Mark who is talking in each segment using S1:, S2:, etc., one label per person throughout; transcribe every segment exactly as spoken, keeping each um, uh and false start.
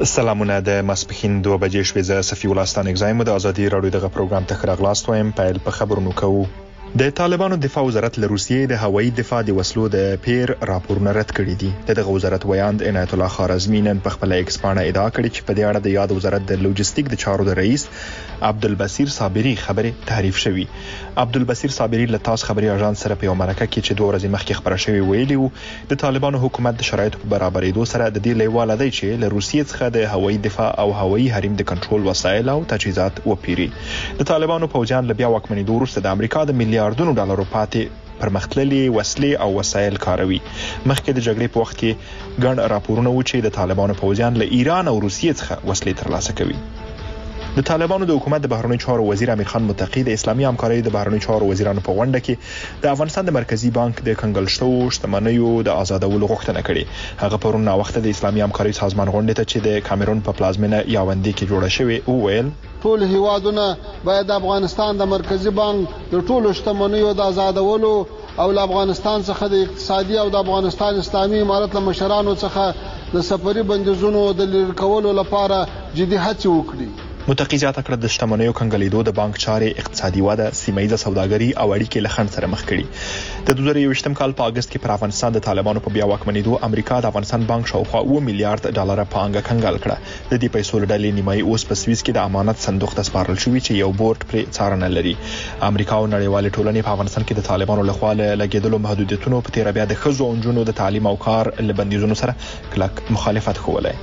S1: سلامونه د ماسپخین دوه بجې شوې. زه صفي الله ستانک زایم د ازادي راډیو دغه پروګرام ته راغلاست وایم. پیل په خبرونو کوو. د طالبانو دفاع وزارت له روسیې د هوایي دفاع د وسلو د پیر راپورونه رد کړي دي. دغه وزارت ویاند عنایت الله خارزمی نن په خپل ایکس باندې ادعا کړې چې په دې اړه د یاد وزارت د لوجستیک د چارو د رئیس عبدالبصیر صابری خبره تحریف شوی. عبدالبصیر صابری له تاس خبري اژانس سره په مرکه کې چې دوه ورځې مخکې خبره شوی ویلي وو د طالبانو حکومت د شرایطو په برابرېدو سره د دې لیواله دی چې له روسیې څخه د هوایي دفاع او هوایي حریم د کنټرول وسایل او تجهیزات وپیري. د طالبانو پوځیان له بیا واکمنېدو وروسته د امریکا د میلیارډونو ډالرو پاتې پرمختللي وسلې او وسایل کاروي. مخکې د جګړې په وخت کې ګڼ راپورونه و چې د طالبانو پوځیان له ایران او روسیې څخه وسلې ترلاسه کوي. د طالبانو د حکومت د بهرنیو چارو وزیر امیر خان متقی د اسلامي همکارۍ د بهرنیو چارو وزیرانو په غونډه کې د افغانستان د مرکزی بانک د کنګل شوو شتمنیو د آزادولو غوښتنه کړې. هغه پرون نا وخت د اسلامي همکارۍ سازمان غونډه ته چې د کامرون په پلازمینه یاوندې کې جوړه شوې او ویل
S2: ټول هیوادونه باید د افغانستان د مرکزی بانک د ټولو شتمنیو د آزادولو او له افغانستان څخه د اقتصادي او د افغانستان اسلامي امارت له مشرانو څخه د سفري بندیزونو د لرې کولو لپاره جدي هڅې وکړي.
S1: متقی زیاته کړه د شتمنیو کنګلیدو د بانک چارې اقتصادي وده، سیمه‌ایزه سوداګري او اړیکې له خنډ سره مخ کړي. د دوه زره یوویشتم کال په اگست کې پر افغانستان د طالبانو په بیا واکمنېدو امریکا د افغانستان بانک شاوخوا اوه میلیارډ ډالر پانګه کنګل کړه. د دې پیسو ډلې نیمایي اوس په سویس کې د امانت صندوق ته سپارل شوې چې یو بورډ پر څارنه لري. امریکا او نړیوال ټولنې په افغانستان کې د طالبانو لخوا لګیدلو محدودیتونو په تیر بیا د خزو او جنونو د تعلیم او کار له بندیزونو سره کلک مخالفت کوله.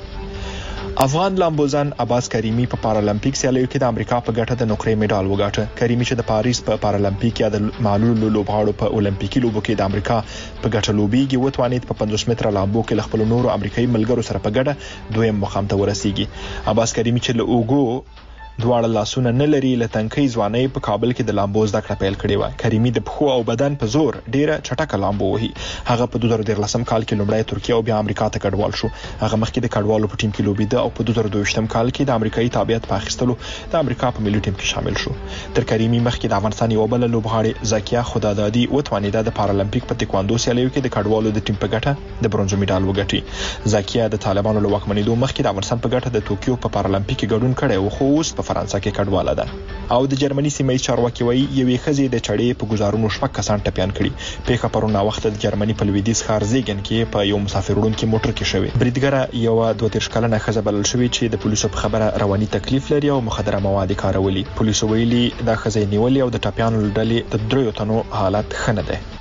S1: افغان لامبوزن عباس کریمی په پارالمپیک سیالیو کې د امریکا په ګټه د نقرې میډال وګاټه. کریمی چې د پاریس په پارالمپیک یا د معلولو لوبغاړو په اولمپیکي لوبو کې د امریکا په ګټه لوبيږي وتوانید په پنځوس متره لامبو کې خپل نورو امریکایي ملګرو سره په ګډه دویم مقام ته ورسیږي. عباس کریمی چې له اوګو دواړه لاسونه نه لري له تنکۍ ځوانۍ په کابل کې د لامبو زده کړه پیل کړې و. کریمی د پخو او بدن په زور ډیره چټکه لامبو وهي. هغه په دوه زره دولسم کال کې لومړی ترکیه او بیا امریکا ته کډوال شو. هغه مخکې د کډوالو په ټیم کې لوبیده او په دوه زره دویشتم کال کې د امریکایي تابعیت په اخیستلو د امریکا په ملي ټیم کې شامل شو. تر کریمی مخکې د افغانستان یو بل لوبغاړي زکیه خدادادي وتوانیده د پارالمپیک په تکواندو سیالیو کې د کډوالو د ټیم په ګټه د برونزو میډال وګټي. زکیه د طالبانو له واکمنېدو مخکې د افغانستان په ګټه د ټوکیو په پارالمپیک کې ګډون کړی او خو اوس په فرانسه کې کډوال ده. او د جرمني سیمې چارواکي وایي یوې خزې د چړې په گزارونو شپږ کسان ټپيان کړي. پیښه پرونه وخت د جرمني په لویدیځ ښار زیګن کې په یو مسافر وړونکي موټر کې شوې. بریدګره یو دوه تیر کلنه خزه بلل شوې چې د پولیسو په خبره رواني تکلیف لري او مخدره مواد کارولي. پولیسو ویلي د خزې نیولې او د ټپيانو ډلې د دریو تنو حالت ښه نه ده.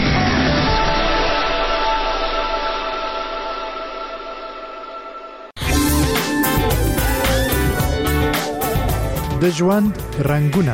S3: د ژوند رنگونه.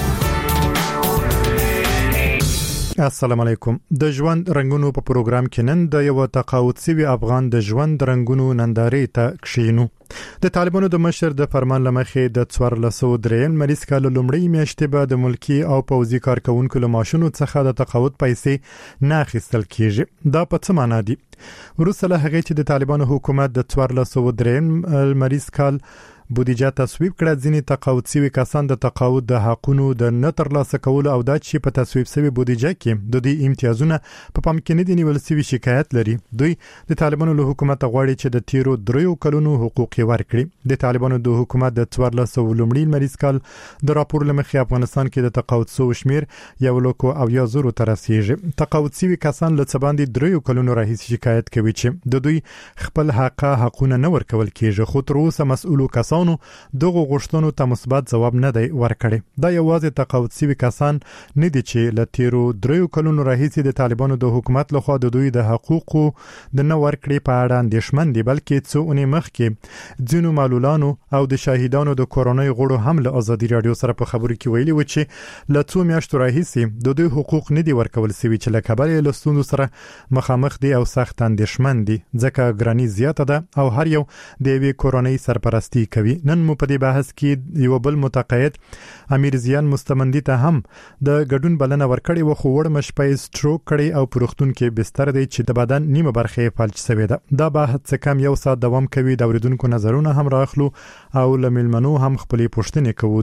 S3: السلام علیکم. د ژوند رنگونو په پروګرام کې نن د یو تقاعد شوی افغان د ژوند رنگونو نندارې ته کښینو. د طالبانو د مشر د فرمان لمخې د څوارلس سوه درې مریض کال لومړی میاشتې به د ملکی او پوځي کارکونکو له ماشونو څخه د تقاعد پیسې نه اخیستل کیږي. دا په څه معنی دي؟ وروسته له هغه چې د طالبانو حکومت د څوارلس سوه درې مریض کال بودیجه تصویب کړه، ځینې تقاعد شوي کسان د تقاعد د حقونو د نه ترلاسه کولو او دا چې په تصویب شوی بودیجه کې د دې امتیازونه په پام کې نه دي نیول شوي شکایت لري. دوی د طالبانو له حکومت غواړي چې د تیرو دریو کلونو حقوق ورکړي. د طالبانو د حکومت د څوارلس سوه لومړي مریض کال د راپور لمخې افغانستان کې د تقاعد شوو شمیر یو لک او یا زرو ته رسیږي. تقاعد شوي کسان له څه باندې دریو کلونو راهیسې شکایت کوي چې د دوی خپل حق حقونه نه ورکول کیږي، خو تر اوسه مسؤلو کسانو دغه غوښتنو ته مثبت ځواب نه دی ورکړی. دا یوازې تقاعد شوي کسان نه دي چې له تیرو دریو کلونو راهیسې د طالبانو د حکومت لخوا د دوی د حقوقو د نه ورکړې په اړه اندېښمن دي، بلکې څو اونۍ مخکې ځینو معلولانو او د شاهدانو د کورنۍ غړو هم له ازادي رادیو سره په خبرو کې ویلي و چې له څو میاشتو راهیسې د دوی حقوق نه دي ورکول شوي چې له کبله له ستونزو سره مخامخ دي او سخت اندېښمن دي ځکه ګراني زیاته ده او هر یو د یوې کورنۍ سرپرستی کوي. نن مو په دې بحث کې یو بل متقاعد امیر زیان مستمندي ته هم د ګډون بلنه ورکړې و، خو وړ مشپې سټروک کړي او پروختون کې بستر دی چې د بدن نیمه برخه فلج شوې ده. دا بحث څه کم یو ساعت دوام کوي. د اوریدونکو نظرونه هم راخلو او لملمنو هم خپلې پوښتنې کوو.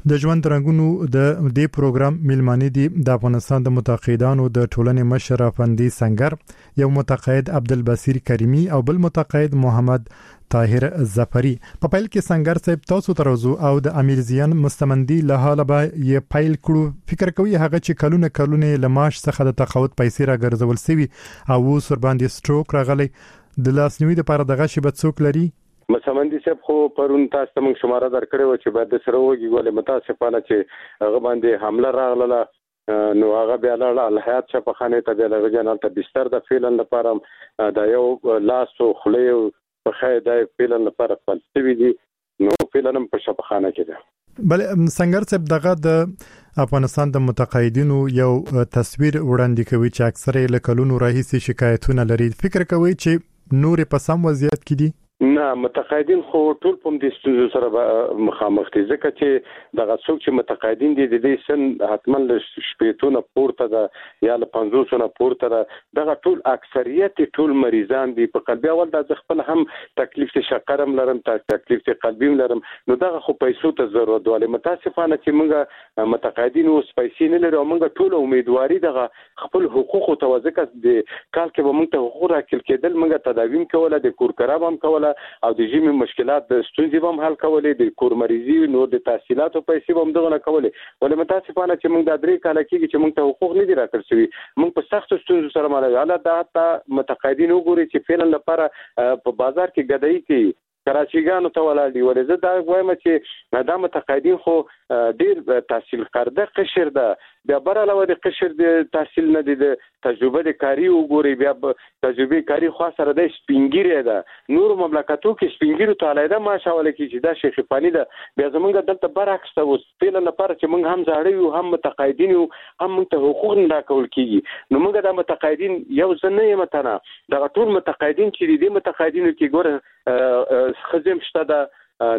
S3: د ژوند رنگونو د دې پروګرام میلمانه دي د افغانستان د متقاعدانو د ټولنې مشر افندي سنگر، یو متقاعد عبدالبصیر کریمی او بل متقاعد محمد طاهر ظفری. په پیل کې سنگر صاحب تاسو ترازو او د امیر زیان مستمندي له حاله به یې پیل کړو. فکر کوي هغه چې کلونه کلونه لماش څخه د تقاعد پیسې را ګرځول سوي او اوس ور باندې سټروک راغلی، د لاسنیوي لپاره دغه شی به څوک لري؟
S4: مستمندي صاحب خو پرون تاسو ته موږ شماره درکړې و چې بعد سره وږي ولې متاسفانه چې هغه باندې حمله راغله، نو هغه بیا لاړ الحیات شفاخانه ته بیا لږ جنال ته بستر د فیلن لپاره د یو لاس او خلیو په خای د فیلن لپاره فلسفي دي، نو فیلن په شفاخانه کې ده.
S3: بل سنگر صاحب دغه د افغانستان د متقاعدینو یو تصویر وړاندې کوي چې اکثره لکلونو راهیسي شکایتونه لري. فکر کوي چې نور په سم وضعیت کې دي؟
S4: نه، متقاعدین خو ټول په دې ستونزو سره مخامخ دي، ځکه چې دغه څوک چې متقاعدین دي د دې سن حتما له شپېتونه پورته ده یا له پنځوسونه پورته ده، دغه ټول اکثریت ټول مریضان دي. په قلبي اول د خپل هم تکلیف شکرم لرم، تکلیف قلبیم لرم، نو دغه خو پیسو ته ضرورت ولې متاسفانه چې موږ متقاعدین اوس پیسې نه لرو، موږ ټول امیدواري دغه خپل حقوق ته وځکه د کال کې به موږ ته حقوق راکړل کېدل، موږ تداویم کوله، د کور کراب هم کوله او د ژمي مشکلات د ستونزې هم حل کولې، د کور مریضي نو د تحصیلاتو پیسې هم دغه نه کولې. ولې متاسفانه چې موږ د درې کال کېږي چې موږ ته حقوق نه دي راکړل شوي، موږ په سختو ستونزو سره مخ یو. الله دا ته متقاعدین وګوري چې فعلا لپاره په بازار کې ګدایي کوي، کراچیګانو ته ولاړ دي. ولې زه دا وایم چې دا متقاعدین خو ډیر تحصیل کرده قشر ده، بیا بر علاوه د قشر د تحصیل نه دي، د تجربه د کاری وګوري، بیا تجربه کاری خو سره د سپینګیری ده، نور مملکتو کې سپینګیرو ته علیده ماشاءالله کې چې دا شیخ فانی ده. بیا زمونږ دلته برعکس ده، اوس پیل لپاره چې موږ هم زاړه یو، هم متقاعدین یو، هم موږ ته حقوق نه راکول کیږي، نو موږ د متقاعدین یو ځنه یم تنه دغه ټول متقاعدین چې دي متقاعدینو کې ګوره خزم شته ده،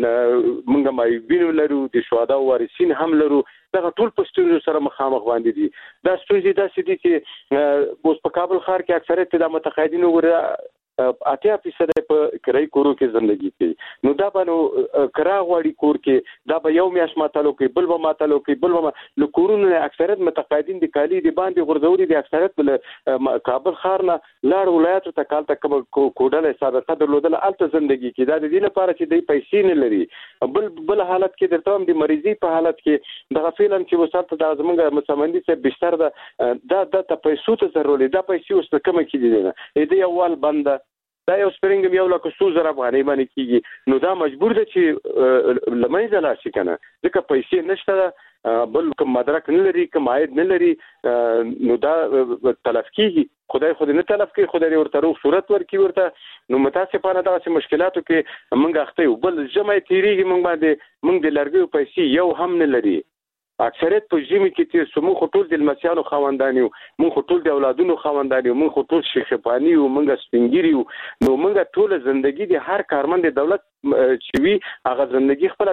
S4: موږ مایبینو لرو، د شهدا وارثین هم لرو، دغه ټول په ستونزو سره مخامخ باندې دي. دا ستونزې داسې دي چې اوس په کابل ښار کې اکثریت د متقاعدینو وګوره اتیا فیصد په کرای کورو کې ژوندۍ کوي، نو دا به نو کرا غواړي کور کې، دا به یو میاش ماتلو کې، بل به ماتلو کې، بل به نو کورونه اکثریت متقاعدین د کالی دی باندې غردوري دي، اکثریت بل کابل ښار نه لاړ ولایتو ته کال ته کوډل سابقه درلودل الته ژوندۍ کې، دا د دې لپاره چې د پیسې نه لري. بل بل حالت کې درته هم د مریضي په حالت کې دغه فعلا چې وسات د زمونږ متسمندي څخه بستر ده دا د پیسو ته ضروري، دا پیسې اوس کوم کې دي نه دې یوال بنده دا یو سپرینګ یو لکه څو زره افغانۍ باندې کیږي، نو دا مجبور ده چې لمنځه لاړ شي کنه، ځکه پیسې نشته، بل کوم مدرک نه لري، کوم عاید نه لري، نو دا تلف کیږي. خدای خو دې نه تلف کوي، خدای دې ورته روغ صورت ورکړي ورته. نو متاسفانه دغه مشکلاتو کې موږ اخته یو، بل جمعي تیریږي موږ باندې، موږ د لرګیو پیسې یو هم نه لري. اکثریت په ژمي کې تیر سمو خطول د لمسیانو خواندانیو، مون خطول د اولادونو خواندانیو، مون خطول شیخپانیو، مونږ سپینګریو، نو مونږ ټول ژوندۍ د هر کارمند دولت چې وی هغه ژوندۍ خپل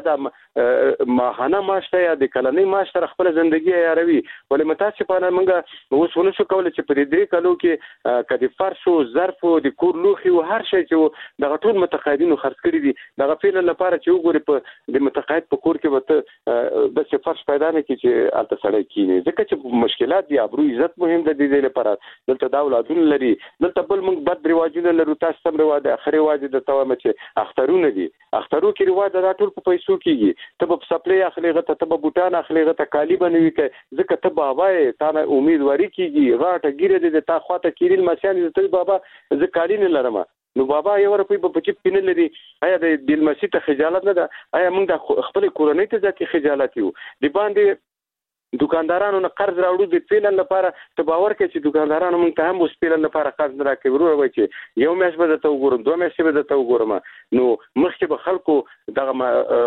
S4: د ماهانه ماشته یا د کلنۍ ماشته خپل ژوندۍ یاروي. ولې متاسفانه مونږ اوس ونه شو کولای چې په دې کلو کې کدي فرش او ظرف او د کور لوخي او هر شی چې د ټول متقاعدینو خرڅ کړی دي، دغه فعل لپاره چې وګوري په د متقاعد په کور کې وته د فرش پیدا نه کی چې الته سړی کینی، ځکه چې مشکلات دي، ابرو عزت مهم ده د دې لپاره. دلته دا اولادونه لري، دلته بل موږ بد رواجونه لرو، تاسو سم رواج اخر رواج د توامه چې اخترونه دي، اخترو کې رواج دا ټول په پیسو کېږي، ته په سپلې اخليغه ته په بوتان اخليغه ته کالی بنوي کې، ځکه ته بابا تا نه امیدواري کیږي، غاټه ګیره دې ته خواته کېریل مسیان دې ته بابا ځکه کالی نه لرم، نو بابا یو روپی په پچې پینې لري. آیا د دلمسی ته خجالت نه ده؟ آیا موږ د خپل کورنۍ ته ځکه خجالت یو؟ دی باندې دکاندارانو نه قرض راوړو د فعلن لپاره، ته باور کوي چې دکاندارانو موږ ته هم اوس فعلن لپاره قرض نه راکوي، ورور وایي چې یو میاشت به درته وګورم، دوه میاشتې به درته وګورم. نو مخکې به خلکو دغه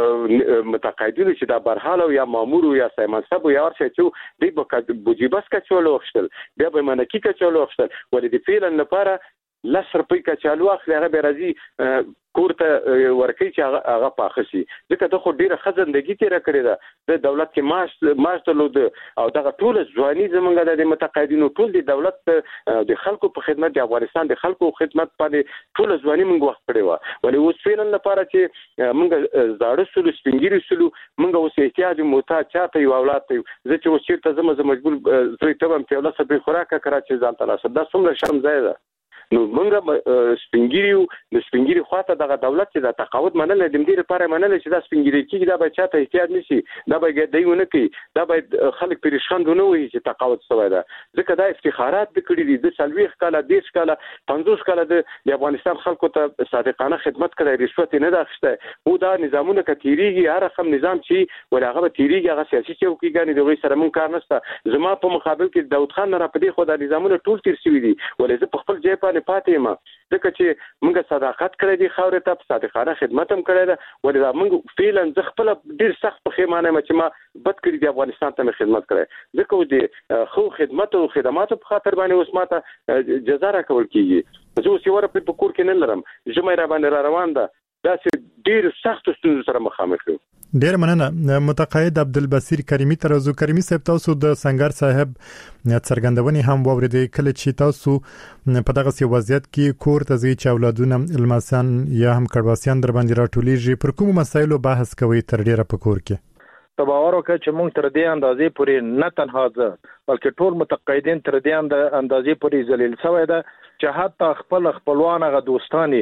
S4: متقاعدینو چې دا برحاله یا مامور یا سیمنصب یا هر شی چې دی به بوجیبس کچولو وخشتل، بیا به منکی کچولو وخشتل، ولې د فعلن لپاره لس روپۍ کچالو اخلي هغه به راځي کورته ورکې چې هغه پاخسي ځکه ته خو ډیره خزندګي تیر کړې ده د دولت کې معاش معاش درلود او دغه ټول ځواني زمونږ د متقاعدینو ټول د دولت د خلکو په خدمت د افغانستان د خلکو خدمت باندې ټول ځواني موږ وخت کړی و ولې اوس فعلا لپاره چې موږ زاړه سلو سپینګری سلو موږ اوس احتیاج موتا چاته یو اولاد ته زه چې اوس چیرته زما مجبور زوی ته هم په ولا سبي خوراکه کرا چې ځان تاسو دا څومره شرم ځای ده نو موږ سپینګریو د سپینګری خواته دغه دولت چې د تقاعد منل د دې لپاره منل چې دا سپینګری کې دا به چاته احتیاج نشي دا به ګډیونه کوي دا به خلک پریشان نه وي چې تقاعد شوی دا ځکه دا افتخارات د کړي دي د سلويخ کاله دیش کاله پنځوس کاله د افغانستان خلکو ته صادقانه خدمت کړي رشوت نه داخسته وو دا نظامونه کتیریږي هر رقم نظام چې ولغه به تیریږي هغه سیاسي چوکیګانی د وی سره مون کار نشته زما په مقابل کې داوود خان را پدې خو د نظامونه ټول تیر شوی دي ولې زه په خپل ځای باندې پاتې ما ځکه چې موږ صداقت کړی دی خاورې ته صادقانه خدمت هم کړی ده ولې دا موږ فعلا ز خپل ډیر سخت په خیمانه ما چې ما بد کړی دی افغانستان ته خدمت کړی ځکه د خو خدمت او خدماتو په خاطر باندې اوس ماته جزا راکول کیږي زه اوس یو ور په کور کې نه لرم جمعه را باندې را روان ده دا چې ډیر سخت ستونزو سره مخامخ یو
S3: ډیر مننه متقاعد عبدالبصیر کریمی ترازو کریمی صاحب تاسو د سنگر صاحب څرګندونې هم ووریدې کله چې تاسو په دغه سی وضعیت کې کور ته ځي چې اولادونه الماسان یا هم کډواسیان در باندې راټولېږي پر کوم مسایلو بحث کوي تر ډیره په کور کې
S5: تباور وکړي چې موږ تر دې اندازې پورې نه تنها ځه بلکې ټول متقاعدین تر دې اندازې پورې ذلیل شوی ده چې حتی خپل خپلوان غو دوستانی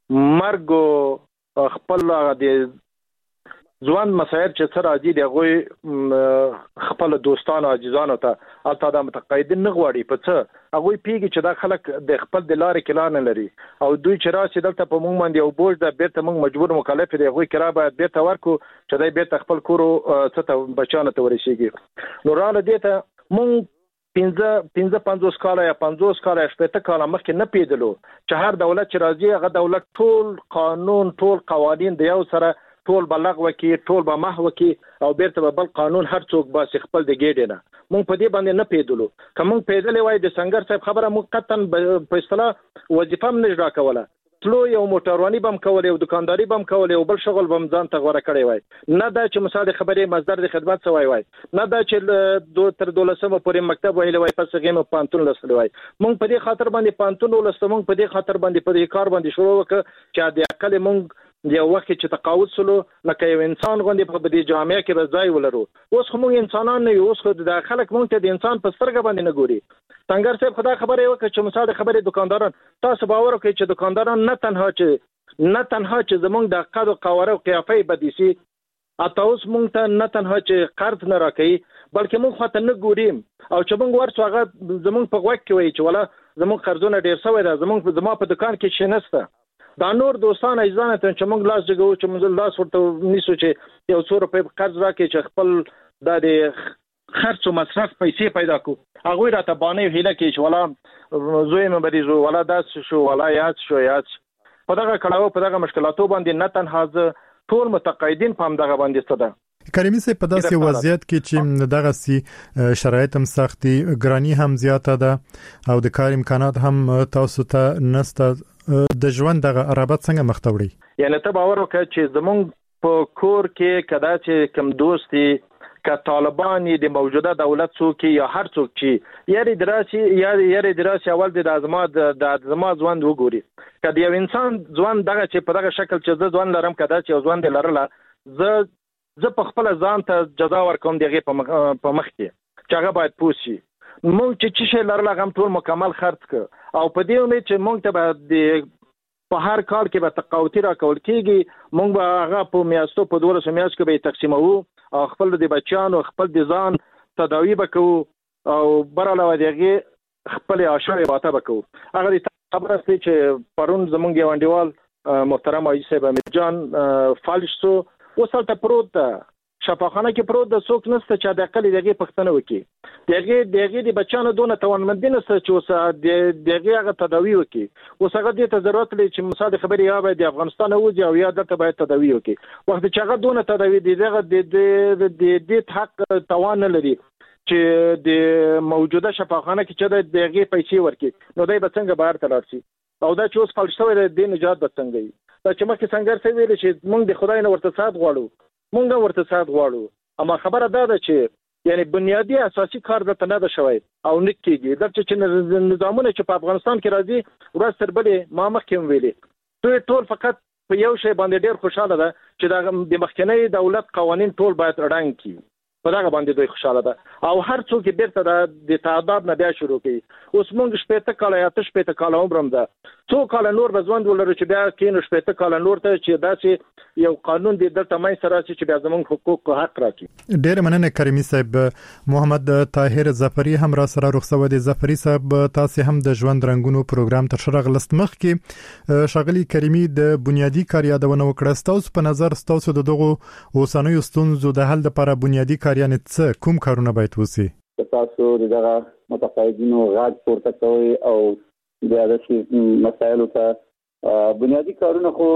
S5: مرګ خپل د ځوان مسایل چې سره راځي د غوي خپل دوستانو عزیزانو ته البته د متقاعدین نه غواړي په څه هغه پیږي چې دا خلک د خپل د لارې کلان لري او دوی چې راشي دلته په موږ باندې یو بوج د بیرته موږ مجبور مکلف دي غوي کرا باید بیرته ورکو چې دای بیرته خپل کورو څه ته بچانه ته ورشيږي نو رااله دې ته موږ پنځه پنځه پنځوس کاله یا پنځوس کاله شپږ کاله مخکې نه پیدلو چې هر دولت چې راځي هغه دولت ټول قانون ټول قوانين د یو سره ټول بلغ وکي ټول به محو وکي او بیرته بل قانون هر څوک با خپل د ګډ نه مونږ په دې باندې نه پیدلو کوم پیدلې وای د سنگر صاحب خبره موقتن په اصطلاح وظیفه هم نشرا کوله تلو یو موټرواني بم کولې او دکانداري بم کولې او بل شغل بم ځان ته غوړه کړی وای نه دا چې مثال خبرې مصدر د خدمت سوای وای نه دا چې دو تر دولسمه پورې مکتب ویل وای پس غیمه پانتون لسل وای مونږ په دې خاطر باندې پانتون ولسته مونږ په دې خاطر باندې په دې کار باندې شروع وکړ چې د عقل مونږ دی وخت چې تقاعد سلو لکه یو انسان غوندي په دې جامعه کې راځي ولرو اوس خو موږ انسانان نه یو اوس خو د خلک مونږ ته د انسان په سترګه باندې نه ګوري څنګه صاحب خدای خبره وکړه چې مثال خبره دکانداران تاسو باور وکړئ چې دکانداران نه تنها چې نه تنها چې زمونږ د قد او قواره او قیافه بدیسي اته اوس مونږ ته نه تنها چې قرض نه راکړي بلکې مونږ خاطر نه ګوریم او چې مونږ ورڅ هغه زمونږ په وخت کې وایي چې ولا زمونږ قرضونه ډیر شوی دا زمونږ زما په دکان کې شنسته دا نور دوستان عزیزان ته چې موږ لاس جګو چې موږ لاس ورته نیسو چې یو څو روپۍ قرض راکړي چې خپل د خرڅ او مصرف پیسې پیدا کو هغه راته باندې هیله کې چې ولا زوی مې بریزو ولا داس شو ولا یاد شو یاد په دغه کړهو په دغه مشکلاتو باندې نه تنها ټول متقاعدین په همدغه باندې ستده
S3: کریمی صاحب په داسې وضعیت کې چې دغه سي شرایط هم سختي ګرانی هم زیاته ده او د کار امکانات هم تاسو ته نسته د ژوند دغه عربت څنګه مخ ته وړي
S5: یعنی ته باور وکړه چې زمونږ په کور کې کدا چې کم دوستي ک طالبان د موجوده دولت څوک یا هر څوک چې یاري دراسي یا یاري دراسي اول د ازمات د ازمات ژوند وګوري کله یو انسان ژوند دغه چې په دغه شکل چې زه ژوند لرم کدا چې ژوند لرله زه زه په خپل ځان ته جزا ورکوم دغه په مخ کې چې هغه باید پوښي مونږ چې چې شي لرله غم ټول مکمل خرڅ ک او په دې امید چې مونږ ته به په هر کال کې به تقاوتی را کول کیږي مونږ به هغه په میاشتو په دوه سو میاشت کې به تقسیمو او خپل د بچیانو خپل د ځان تداوی وکړو او براله ودیږي خپل عاشور باته وکړو هغه د خبره چې پرون زمونږ یو انډیوال محترم ایس صاحب امیر جان فالش سو وسلته پروت ده شفاخانه کې پروت د څوک نسته چې د عقل دغه پښتنه وکي دغه دغه د بچانو دونه توانمندي نسته چې اوس دغه هغه تداوی وکي اوس هغه د ضرورت لري چې مصادره خبري یا د افغانستان اوځي او یا دلته باید تداوی وکي وخت چې هغه دونه تداوی دغه د د د حق توان لري چې د موجوده شفاخانه کې چې دغه پیسې ورکي نو دای به څنګه بهر تلل شي او دا چې اوس فلج شوی د دې نجات به څنګه وي. دا چې مخکې څنګه څه ویل چې موږ د خدای نه ورته سات غواړو، موږ ورته سات غواړو، اما خبره دا ده چې یعنی بنیادی اساسي کار د تنه ده شوی او نک کېږي. دا چې نظامونه چې په افغانستان کې راځي ورځ تر بلې ما مخکې ویلې دوی ټول فقط په یو شی باندې ډېر خوشاله ده چې د مخکنی دولت قوانین ټول باید رڼګ کړي، په دغه باندې دوی خوشاله ده او هر څوک بیرته د تعداد نه بیا شروع کوي. اوس موږ شپېته کاله یا ته شپېته کاله عمر هم ده، څو کاله نور به ژوند ولرو چې بیا کېنو شپېته کاله نور ته چې داسې یو قانون دی دلته منځته راشي چې بیا زموږ حقوق حق راکړي.
S3: ډېر مننه کریمي صاحب. محمد طاهر ظفري هم را سره رخصت دي. ظفري صاحب تاسو هم د ژوند رنگونو پروګرام تر شرغ لست مخ کې شغلي کریمي د بنیادی کار یادونه وکړه. تاسو په نظر تاسو د دغه اوسنوي ستونزو د حل لپاره بنیادی کاریان څه کوم کارونه باید وسی؟
S6: تاسو دغه متقاعدینو غاټ پورته کوي او د داسې مسایلو ته بنیادی کارونه خو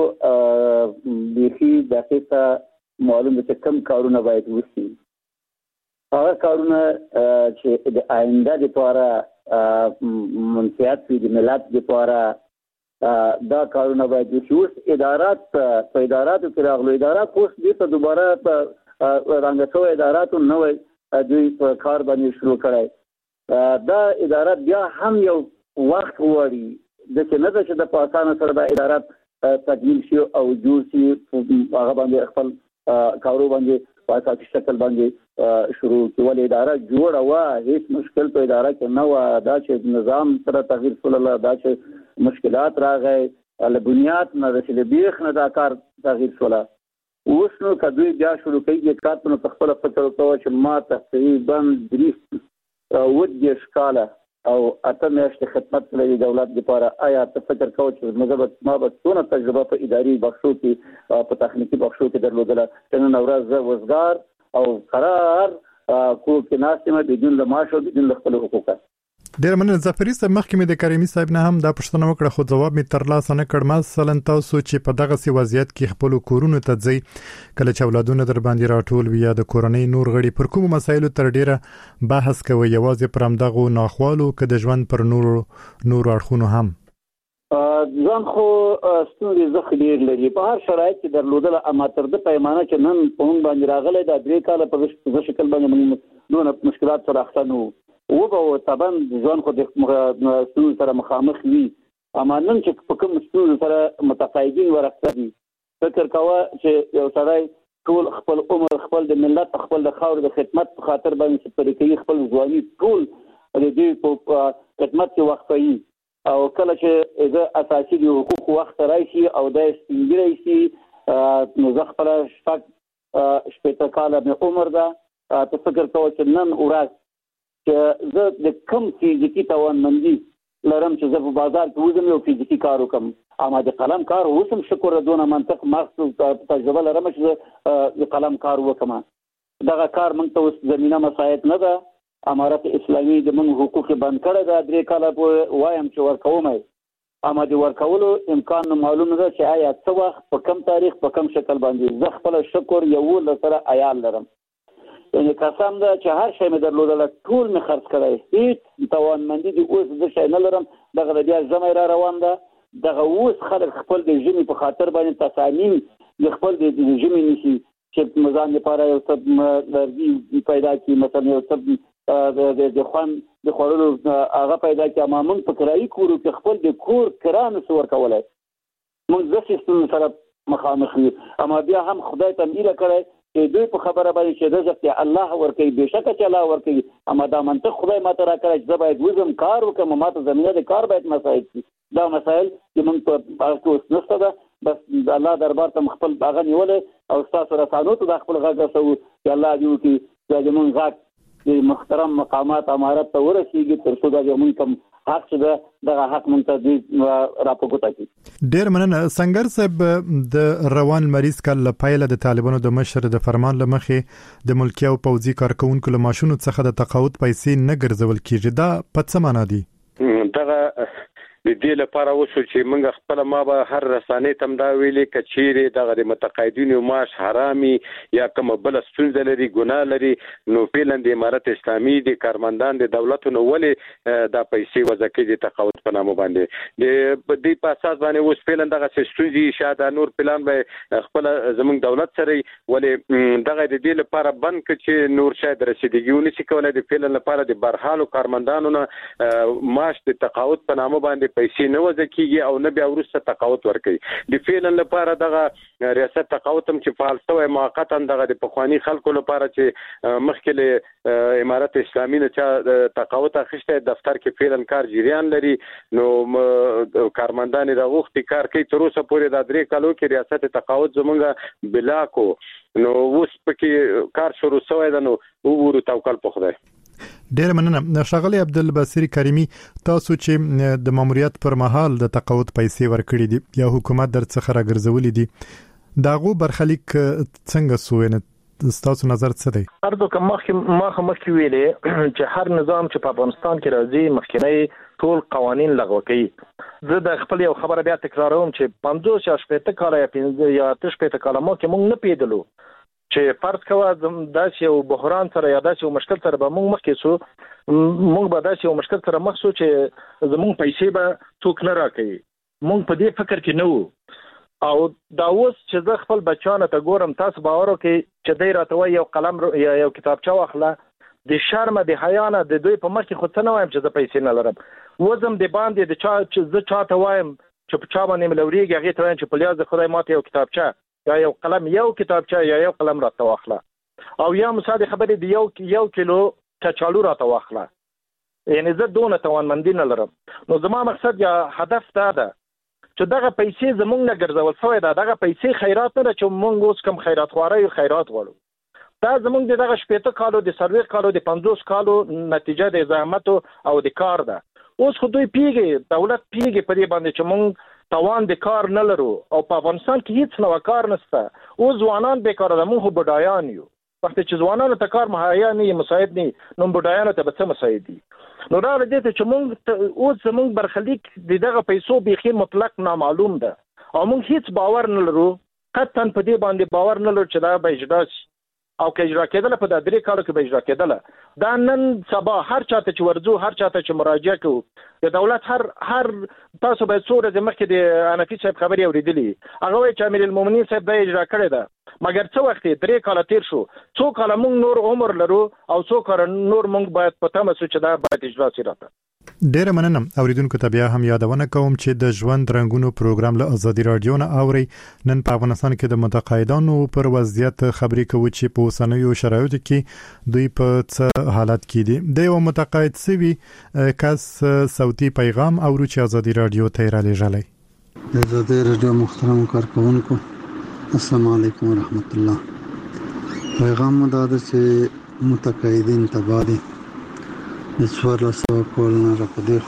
S6: بيخي دقیقه معلومه چې کم کارونه باید وسی. هغه کارونه چې د آینده لپاره منفعت د ملت لپاره دا کارونه باید وسی. اوس ادارات په اداراتو کې راغلو، ادارات اوس دې ته دوباره په رنګ شوی اداراتو نوې دوی په کار باندې شروع کړای. دا ادارات بیا هم یو وخت غواړي د چې نه ده چې د پاسانه سره د ادارات تکمیل شي او جوړ شي، هغه باندې خپل کارو باندې په اساسي شکل باندې شروع کړي. ولې اداره جوړه وه، هیڅ مشکل په اداره کې نه وه. دا چې نظام سره تغییر شول، دا چې مشکلات راغی له بنیاد نه د بیخ نه دا کار تغییر شول. اوس نو کدوې بیا شروع کوي کار په خپل فکر وکړو چې ما تقریبا درې ودېرش کاله او اته میاشتې خدمت کړی دولت لپاره. آیا ته فکر کوو چې موږ ما به څونه تجربه په اداري بخشو کې په تخنیکي بخشو کې درلودله چې نن ورځ زه وزګار او قرار کور کې ناست یم بدون له معاش او بدون له خپل حقوقو.
S3: ډېر مننه ظفري صاحب. مخکې مې د کریمي صاحب نه هم دا پوښتنه وکړه خو ځواب مې ترلاسه نه کړ. مثلا تاسو چې په دغه سي وضعیت کې خپل کورونو ته ځئ کله چې اولادونه در باندې راټول وي یا د کورنۍ نور غړي پر کوم مسایلو تر ډیره بحث کوي، یوازې پر همدغه ناخوالو که د ژوند پر نور نور اړخونو هم؟
S6: ځان خو ستونزې زخ ډېر لري په هر شرایط کې درلودل، اما تر د پیمانه چې نن په موږ باندې راغلی دا درې کاله په شکل باندې موږ دونه مشکلات سره اخته نه وو. و به طبعا ځان خو د ستونزو سره مخامخ وي، اما نن چې په کوم ستونزو سره متقاعدین ورسته دي فکر کوه چې یو سړی ټول خپل عمر خپل د ملت خپل د خاورې د خدمت په خاطر باندې سپری کوي، خپل ځواني ټول د دې په خدمت کې وقفوي او کله چې د اساسي حقوق وخت راشي او د سپینګری شي نو زه خپل شپږ شپېته کاله مې عمر ده. ته فکر کوه چې نن ورځ چې زه د کم فزیکي توانمندي لرم چې زه په بازار کې وځم یو فزیکي کار وکم، اما د قلم کار اوس هم شکر دونه منطق مخصوص تجربه لرم چې زه د قلم کار وکم. دغه کار موږ ته اوس زمینه مساعد نه ده. امارت اسلامي د موږ حقوق بند کړی ده درې کاله په وایم چې ورکوم، اما د ورکولو امکان معلوم نه ده چې آیا څه وخت په کم تاریخ په کم شکل باندې. زه خپل شکر یو لسره عیال لرم، یعنی قسم ده چې هر شی مې درلودل ټول مې خرڅ کړی، هیڅ توانمندي د اوس د شی نه لرم. دغه بیا ژمی را روان ده، دغه اوس خلک خپل د ژمي په خاطر باندې تصامیم د خپل د ژمي نیسي چې مزان لپاره یو څه لرګي پیدا کړي، مثلا یو څه د خوان د خوړلو هغه پیدا کړي. اما موږ په کرایي کورو کې خپل د کور کرا نشو ورکولی، موږ داسې ستونزو سره مخامخ یو. اما بیا هم خدای ته هیله کړی چې دوی په خبره باندې چې رزق ته الله ورکوي، بېشکه چې الله ورکوي، اما دا منطق خدای ماته راکړی چې زه باید وزم کار وکړم، ماته زمینه د کار باید مساعد شي. دا مسایل چې موږ په هغه کې اوس نشته ده، بس د الله دربار ته خپل هغه نیولی او ستاسو رسانو ته د خپل غږ رسوو چې الله دې وکړي چې زموږ غږ د محترم مقامات امارت ته ورسیږي تر څو دا زموږ کوم حق چې دغه حق مونږ ته راپورته کړي.
S3: ډېر مننه. سنگر صاحب د روان مریض کال لپاره د طالبانو د مشر د فرمان لمخې د ملکی او پوځي کارکونکو له ماشونو څخه د تقاعد پیسې نه ګرځول کیږي. دا په څه معنی دي؟
S4: دغه د دې لپاره وشو چې موږ خپل ما به هر رسانې تم دا ویلې کچېره دغه متقاعدینو معاش حرامي یا کوم بل ستونزه لري ګناه لري نو فعلا د امارت اسلامي د کارمندان د دولتونو ولې دا پیسې وځکې د تقاعد په نامه باندې د دې په اساس باندې اوس فعلا دغه ستونزې شاده نور پلان به خپل زموږ دولت سره ولې دغه د دې لپاره بند کړي چې نور شاید رسیدګیونه چې کولای د فعلا لپاره د برحالو کارمندانو نه معاش د تقاعد په نامه باندې پیسې نه وځکیږي او نه بیا ورسته تقاعد ورکړي د فعلا لپاره دغه ریاست تقاعد هم چې فعال شوی موقتا دغه د پخوانی خلکو لپاره چې مخکې امارت اسلامي نه چې تقاعد اخیسته دفتر کې فعلا کار جریان لري نو کارمندان د وخت کار کوي تر اوسه پورې د درې کالو کې ریاست تقاعد زمونږ بلا کو نو اوس پکې کار شروع شوی ده نو وګورو توکل په خدای.
S3: ډیر مننه ښاغلی عبدالبصیر کریمی تاسو چې د ماموریت پر مهال د تقاعد پیسې ورکړې دي یا حکومت درڅخه راګرځولې دي داغو برخلیک څنګه سوې تاسو نظر څه دی؟
S5: ارزو کوم مخ مخ ویلې چې هر نظام چې په افغانستان کې راځي مخکنی ټول قوانين لغوه کوي. زه د خپل یو خبره بیا تکراروم چې پنځوس یا شپږ کاله یا پنځه یا شپږ کاله مو کې موږ نه پیدلو چې فرض کوه داسې یو بحران سره یا داسې یو مشکل سره به موږ مخکې شو موږ به داسې یو مشکل سره مخ شو چې زموږ پیسې به څوک نه راکوي موږ په دې فکر کې نه وو او دا اوس چې زه خپل بچانو ته ګورم تاسو باور وکړئ چې دی راته وایي یو قلم یا یو کتابچه واخله د شرمه د حیا نه د دوی په مخ کې خو څه نه وایم چې زه پیسې نه لرم وزم د باندې د چا چې زه چاته وایم چې په چا باندې ملوريږي هغې ته وایم چې په لیاز د خدای ماته یو کتابچه یا یو قلم یو کتابچه یا یو قلم راته واخله او یا مثال خبرې د یو یو کیلو کچالو راته واخله یعنی زه دونه توانمندي نه لرم نو زما مقصد یا هدف دا ده چې دغه پیسې زمونږ نه ګرځول شوی ده دغه پیسې خیرات نه ده چې مونږ اوس کوم خیرات خواري خیرات غواړو دا زمونږ دغه شپږ کالو د سروې کالو د پنځوس کالو نتیجه د زحمت او د کار ده اوس خو دوی پیږي دولت پیږي په دې باندې چې مونږ توان د کار نه لرو او په افغانستان کې هیڅ نو کار نشته او ځوانان بیکاره ده مونږ بډایان یو وخت چې ځوانانو ته کار مهیا نه مساعد نه نو بډایانو ته به څه مساعد دي نو دا د دې چې مونږ اوس زمونږ برخلیک دغه پیسو بخیر مطلق نامعلوم ده او مونږ هیڅ باور نه لرو قطعا په دې باندې باور نه لرو چې دا به اجرا او که اجرا کېدل په د درې کالو کې به اجرا کېدل دا نن سبا هر چاته چې ورځو هر چاته چې مراجعه کوو د دولت هر هر تاسو به څو ورځې مخکې د حنفي صاحب خبرې اورېدلې هغه وایي چې امیر المؤمنین صاحب دا اجرا کړې ده مګر څه وخت درې کاله تیر شو څو کاله موږ نور عمر لرو او څو کاله نور موږ باید په تمه سو چې دا باید اجرا شي راته.
S3: ډیره مننه اوریدونکو ته بیا هم یادونه کوم چې د ژوند رنگونو پروګرام له ازادي رادیو نه اوري نن په افغانستان کې د متقاعدانو پر وضعیت خبرې کوي چې په اوسنیو شرایطو کې دوی په څه حالت کې دي د یو متقاعد سوي کس صوتي پیغام اورو چې ازادي رادیو ته را لېږلی.
S7: ازادي رادیو محترم کارکونکو السلام علیکم ورحمت الله. پیغام مو دا ده چې متقاعدین تبادی د څوارلس سوه کلونو راپدې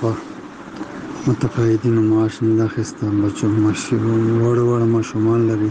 S7: خوا متقاعدینو معاش نه اخیسته بچو معاشي وړه وړه ماشومان لري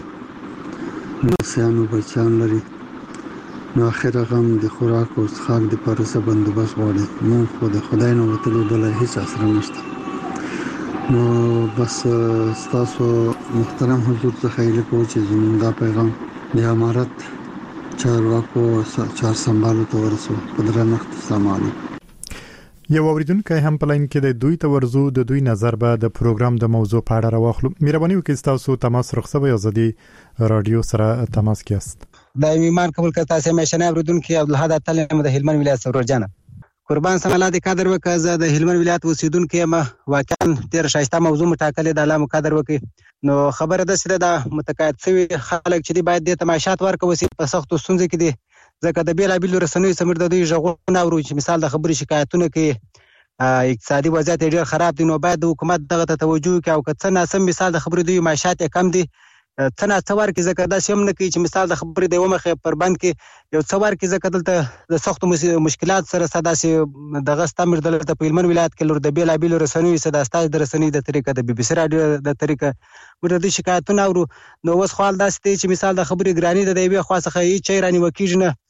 S7: لمسیانو بچیان لري نو اخر هغه هم د خوراک او څښاک دپاره څه بندوبست غواړي مونږ خو د خدای نه وتلو بله هېڅ اسره نشته نو بس ستاسو محترم حضور څخه هیله کوو چې زموږ دا پیغام د امارت چارواکو چار سنبالو ته ورسوو په درنښت. السلام علیکم.
S3: یو اوریدونکو هم په لاین کې د دوی ته ورزو د دوی نظر به د پروګرام د موضوع په اړه راوخلو. مهرباني وکړئ تاسو تماس رخصوي ازادي رادیو سره تماس کیاست.
S8: د ایمان قبول کړه تاسو مشنه اوریدونکو عبدالحد تعلیم د هلمند ولایت سرورجان قربان سم الله د قدر وکړه د هلمند ولایت اوسیدونکو ما واقعا ډیر شایسته موضوع مټاکلې د علامه قدر وکړي نو خبره ده چې د متقاعد شوی خلک چې باید د تماشات ورکوي په سختو ستونزو کې دي ځکه د بیلابیلو رسنیو سمیر د دوی ژغورنه اورو چې مثال د خبرې شکایتونه کې اقتصادي وضعیت ډېر خراب دي نو باید د حکومت دغه ته توجه وکړي او که څه ناسم مثال د خبرې دوی معاشات یې کم دي څه ناڅه ورکړي ځکه داسې هم نه کوي چې مثال د خبرې د یوه مخې پر بند کې یو څه ورکړي ځکه دلته د سختو مشکلات سره ستا داسې دغه ستا میر دلته په هلمند ولایت کې لور د بیلابیلو رسنیو سره ستاسو د رسنیو د طریقه د بي بي سي راډیو د طریقه موږ د دوی شکایتونه اورو نو اوس خو حال داسې دی چې مثال د خبرې ګراني ده د یوې خوا څخه هېڅ شی رانیول کېږي نه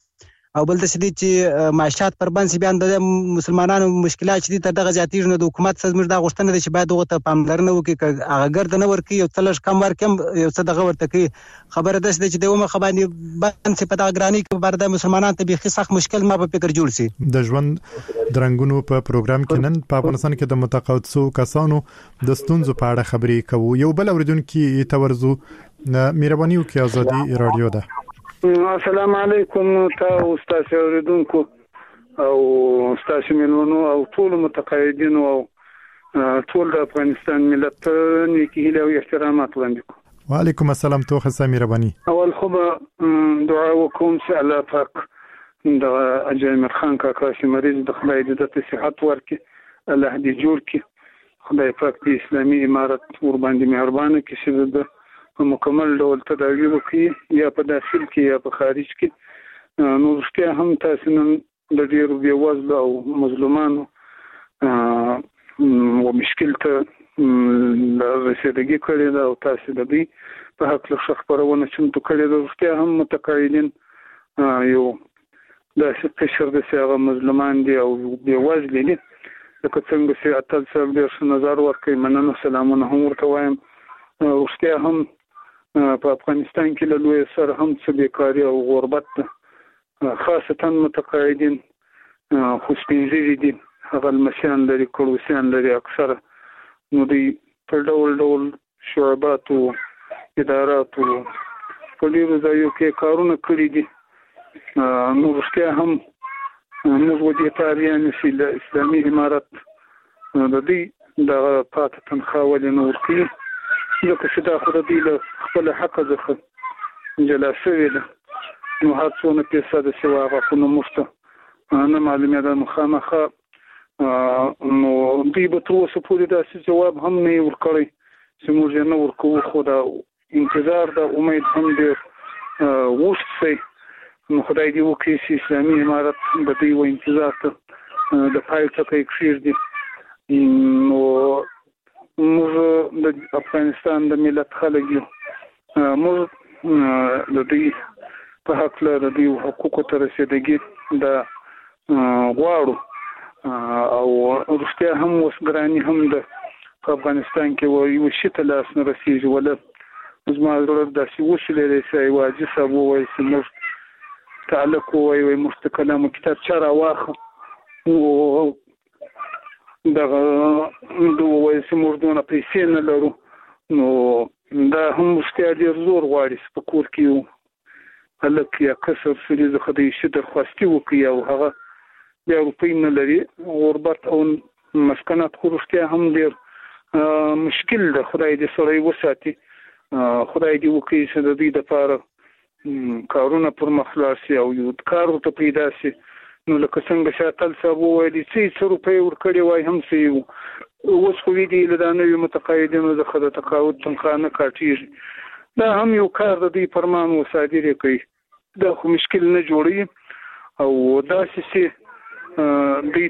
S8: او بل د سدي چې معاشات پر باندې بیان د مسلمانانو مشکلات چې تر دغه زیاتیر نه د حکومت څخه د غوښتنه ده چې باید دغه ته پاملرنه وکړي هغه ګرد نه ورکي یو تلش کم ورکم یو څه دغه ورته کوي خبره ده چې د ومه خبري باندې په دغه ګرانی کې بر د مسلمانانو ته به سخت مشکل ما په فکر جوړ سي
S3: د ژوند درنګونو په پروګرام کې نن په افغانستان کې د متقاعدو کسانو د ستونزو په اړه خبرې کوو یو بل اوریدونکو تورزو مهرباني وکړئ ازادي رادیو ده
S9: السلام علیکم تاسو استاد اوریدونکو او استاد ملونو او ټول متقاعدين او ټول د افغانستان ملت نیکی هیله او احترامات وړاندې
S3: وعلیکم السلام توخه سمیر بني
S9: اول خو دعا وکوم چې الله پاک د اجمل خان کاکا چې مریض د خدای د صحت ورکړي الله دې جوړ کړي خدای پاک د اسلامي امارت ور باندې مهربانه کړي چې د په مکمل ډول تداوی وکړي یا په داخل کې یا په خارج کې نو رښتیا هم تاسو نن د ډیرو بیوزلو او مظلومانو او مشکل ته رسیدګي کړې ده او تاسو د دې په حق له خبرونه چمتو کړې ده رښتیا هم متقاعدين یو د څه د سیاغه مظلومان دي او بیوزل دي لکه څنګه چې اتل صاحب ډیر نظر ورکړي مننه سلامونه هم ورته وایم رښتیا هم په افغانستان کې له لوی سره هم څه بیکاری او غربت خاصتا متقاعدين خو سپینځي دي هغه مسیان لري کړوسیان لري اکثر نو دی په ډول ډول شعبات او ادارات او په ډیرو ځایو کې کارونه کړی دي نو رښتیا هم موږ ودی تاریان چې اسلامي امارت د دې د پات تنخواه ولې نور کوي ځکه چې دا خو د دې له خپل حق څخه جلا شوی ده نو هر څونه پیسې د سوا غوښنه مفته نه معلومه ده نو خامخا نو دې به تر اوسه پورې داسې جواب هم نه ورکړي چې موږ نه ورکوو خو دا انتظار ده امید هم ډېر وشت شي نو خدای دې وکړي چې اسلامي امارت د دې و انتظار ته د پای څخه کښېږدي نو موږ د افغانستان د ملت خلک یو موږ د دې په حق له د دې حقوقو ته رسیدګي د غواړو او رښتیا هم اوس ګراني هم د افغانستان کې یو شي ته لاس نه رسیږي ولا زما ضرورت داسې وسیله لري چې واجب صاحب وایي چې موږ تعلق وایي وایي مستقلم کتاب چا راواخه او دغه دوه وایي چې موږ دونه پیسې نه لرو نو دا هم رښتیا ډېر زور غواړي په کور کې یو هلک یا کسر سړي د خدای شي درخواستي وکړي او هغه بیا روپۍ نه لري غربت او مسکنات خو رښتیا هم ډېر مشکل ده خدای دې سړی وساتي خدای دې وکړي چې د دې دپاره کارونه پر مخ لاړ شي او یو کار ورته پیدا شي نو لکه څنګه چې اتل صاحب وویلي چې څه روپۍ ورکړې وای هم څه اوس خو وي دي له دا نویو متقاعدینو څخه د تقاعد تنخواه نه کاټېږي دا هم یو کار د دوی فرمان و صادر یې کوي دا خو مشکل نه جوړوي او داسې چې دوی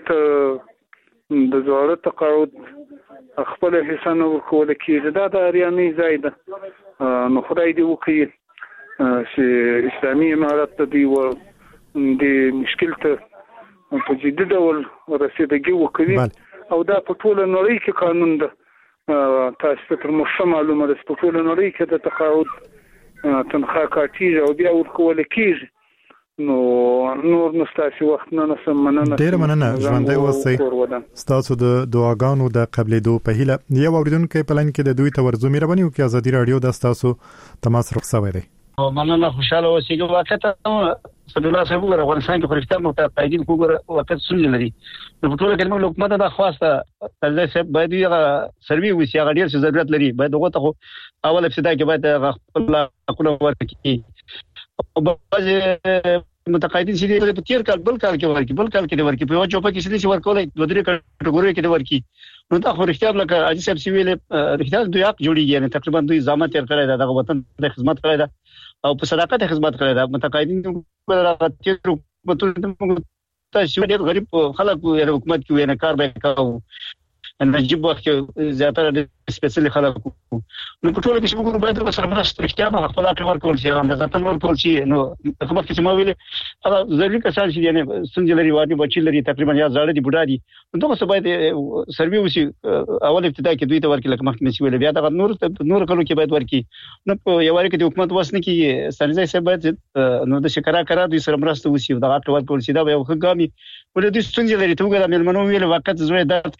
S9: ته د زاړه تقاعد خپله حصه نه ورکوله کېږي دا د اریانۍ ځای ده نو خدای دې وکړي چې اسلامي امارت د دوی و د مشکل ته په جدي ډول رسیدګي وکړي او دا په ټوله نړۍ کې قانون ده تاسو ته تر مخه معلومه ده په ټوله نړۍ کې د تقاعد تنخواه کاټیږي او بیا ورکول کېږي نو نور نو ستاسو وخت نه نسم مننه
S3: ډیر مننه ژوندۍ اوسئ ستاسو د دعاګانو د قبلېدو په هیله یو اوریدونکو په لن کې د دوی تورزو مهرباني وکړئ ازادي رادیو د تاسو تماس رخصوي دی
S10: مننه خوشاله اوسئ واقعا صلی الله صاحب ور افغانستان کې خپل متقاعدين کوګر وخت سن لري په ټوله کې موږ حکومت دا خواسته تل صاحب باید یو سروي وسی هغه ډیر څه ضرورت لري باید هغه ته اول ابتدا کې باید خپل خپل ورکړي او بعض متقاعدين چې په تیر کال بل کال کې ورکړي بل کال کې ورکړي په یو چوپه کې چې ورکولای دوه درې کټګوري کې ورکړي نو دا خو رښتیا لکه اجي صاحب سی ویل رښتیا دوی حق جوړیږي یعنی تقریبا دوی ځامه تیر کړی دا د وطن د خدمت کړی دا او په صداقت خدمت کړی دا متقاعدين راغتي حکومت ته چې ډېر غریب خلک حکومت کې نه کار به کاوه نجيب وخت زیاتره سپیشل خلک نو په ټول کې چې موږ باید سره مرسته رښتیا په خپل اړه ورکول شي هم د ځان ورکول شي نو حکومت کې چې مو ویل هغه ضروري کسان چې نه څنګه لري واټي بچی لري تقریبا یا زړه دي بډا دي نو څه باید سروي وشي اول ابتدا کې دوی ته ورکړي لکه مخکې چې ویل بیا دا نور نور کلو کې باید ورکړي نو په یو واری کې د حکومت واسنه کې سرځي سه باید نو د شکرا کرا دوی سره مرسته وشي دا اړه ورکول شي دا یو ښه ولې د څنګه لري ته وګورئ مېلمنو ویل وخت زوی درد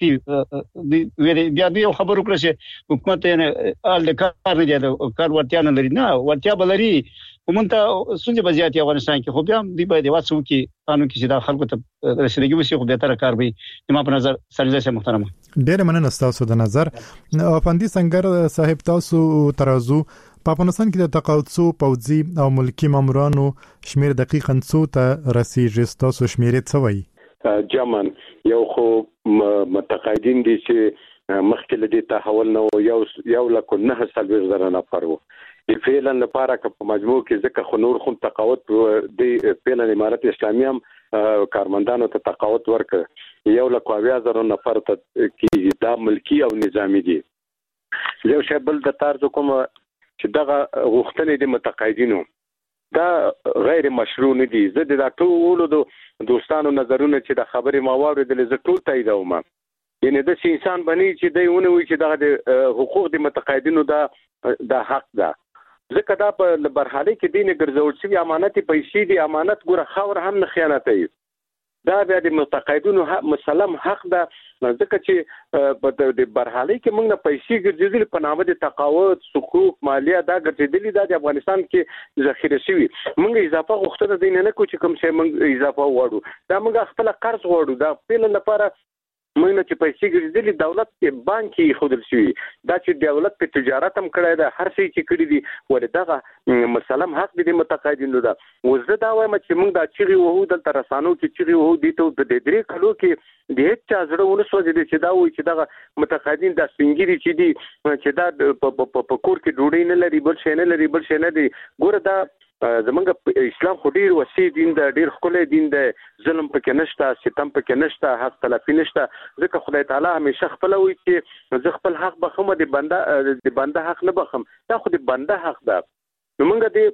S10: کې ویل بیا دوی خبرو کړی چې حکومت یې ال کار نه دی کار ورتیا نه لري نه ورتیا بلري ومنته څنګه بزیات افغانستان کې خو بیا دی باید واسو کې قانون کې دا خلکو ته رسیدګي وشي خو به تر کار وي ما په نظر سرځي سه محترم
S3: ډېر مننه تاسو د نظر افندي سنگر صاحب تاسو ترازو په افغانستان کې د تقاعدسو پوځي او ملکی مامورانو شمیر دقیقاً څو ته رسیدي تاسو شمیرې څه وایي
S4: جمن یو خو متقاعدین دي چې مخکې لدی تحول نو یو یو لکه نه سلوي زره نفر وو فعلا لپاره که په مجموع کې ځکه خو نور خو تقاعد دی فعلا امارت اسلامي هم کارمندانو ته تقاعد ورکړ یو لکه اویا زره نفر ته کې دا ملکی او نظامی دي یو شی بل د طرز کوم چې دغه غوښتنې د متقاعدینو دا غیر مشروع نه دي زه د ټولو د دوستانو نظرونه چې د خبرې ما واوریدل زه ټول تاییدوم یعنی د انسان بنی چې دایونه وي چې د حقوق د متقاعدینو دا د حق ده ځکه دا په برحالي کې دینه ګرځول شي امانت پیسې دي امانت ګوره خاور هم نه خیانت کوي دا بیا د متقاعدینو مسلم حق ده ځکه چې په د برحالي کې موږ نه پیسې ګرځېدل په نامه د تقاعد حقوق مالیه دا ګرځېدل دا د افغانستان کې ذخیره شوی موږ اضافه غوښتنه دین نه کو چې کوم څه موږ اضافه وړو دا موږ خپل قرض وړو دا په لپاره موږ نه چې پیسې ګرځېدل دولت په بانک کې خودل شوی دا چې دولت په تجارت هم کړی دا هر څه چې کړی دي ولې دغه مسلم حق دي متقاعدینو دا وزه دا وایم چې موږ دا چیرې وو د ترسانو کې چیرې وو دي ته د درې کلو کې د هیڅ چا زړه ونه سوځي چې دا وایي چې دغه متقاعدین د سپینګری چې دي چې دا په کور کې ډوډۍ نه لري بل شي نه لري بل شي نه دي ګوره دا زمونږ اسلام خو ډیر وسیع دین دی ډیر ښکلی دین دی ظلم پکې نشته ستم پکې نشته حق تلافي نشته ځکه خدای تعالی همیشه خپل وایي چې زه خپل حق بخم د بنده د بنده حق نه بخم دا خو د بنده حق ده نو موږ د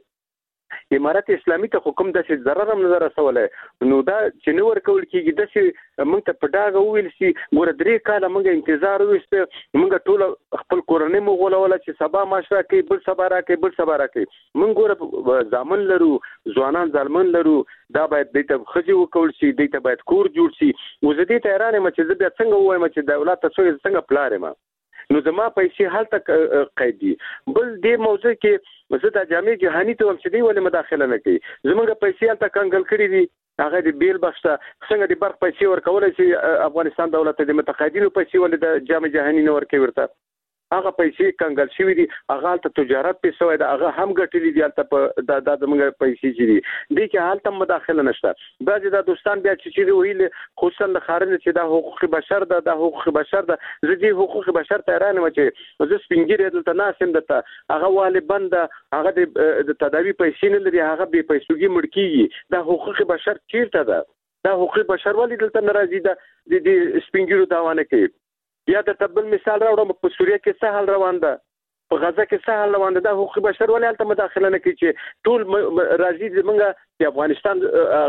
S4: امارت اسلامي ته حکم د څه ضرر هم نظر رسوله نو دا چې نو ورکول کیږي د څه موږ ته پډاغه ویل شي ګور درې کاله موږ انتظار وسته موږ ټول خپل کورنۍ مو غولول چې سبا ماشره کې بل سبا را کې بل سبا را کې موږ ګور ځامن لرو ځوانان ځلمن لرو دا باید د ته خځې وکول شي د ته باید کور جوړ شي وزدي ته ایران مچ چې بیا څنګه وایم چې دولت ته څنګه پلاره ما نو زما پیسې حالت قید دي بل دې موضوع کې زه د جامع جهانی ته هم چې دی ولې مداخله نه کوي زمونږ پیسې حالت کنګل کړی دي هغه د بیل بخښه څنګه د برق پیسې ورکول شي افغانستان دولت د متقاعدینو پیسې ولې د جامع جهانی نه ورکوي ورته هغه پیسې کنګل شوی دي هغه ته تجارت پیسې وای دا هغه هم ګټلې دي ته په د د موږ پیسې چې دي د کې حالت مداخله نشته بعضی د دوستان بیا چې ویل خصوصا د خارج چې د حقوق بشر د د حقوق بشر د زدي حقوق بشر ته رانه چې زه سپینګری دلته ناسم دته هغه والي بند هغه د تداوی پیسې نه لري هغه به پیسوږي مړکیږي د حقوق بشر چیرته ده د حقوق بشر ولې دلته ناراضي ده د سپینګرو داوانه کوي یا د تبل مثال راوړم په سوریه کې سهل روان ده په غزه کې سهل روان ده د حقوق بشر ولې البته مداخله نه کوي چې ټول راځي زمونږ د افغانستان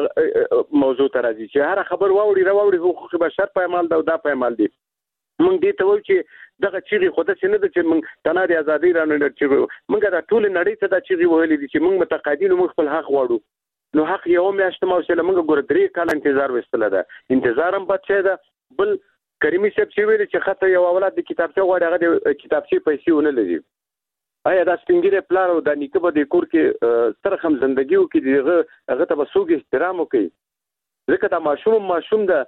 S4: موضوع ته راځي چې هر خبر واوري راوړي حقوق بشر په عمل دا په عمل دي مونږ دې ته وایو چې دغه چیرې خو د سینې د چې مونږ تنه د ازادي رانه چې مونږ د ټول نړۍ ته د چیرې وهلې دي چې مونږ متقاعدین مونږ خپل حق واړو نو حق یو میاشت مو سره مونږ ګور درې کال انتظار وستل ده انتظار هم بچی ده بل کریمي صاحب چې ویل چې خاطر یو اولاد د کتابچه غواړي هغه د کتابچه پیسې ونه لري آیا دا سپینګری پلان او د نیکه به د کور کې سره هم ژوندۍ وکړي دغه هغه ته به سوګ احترام وکړي ځکه دا ماشوم ماشوم ده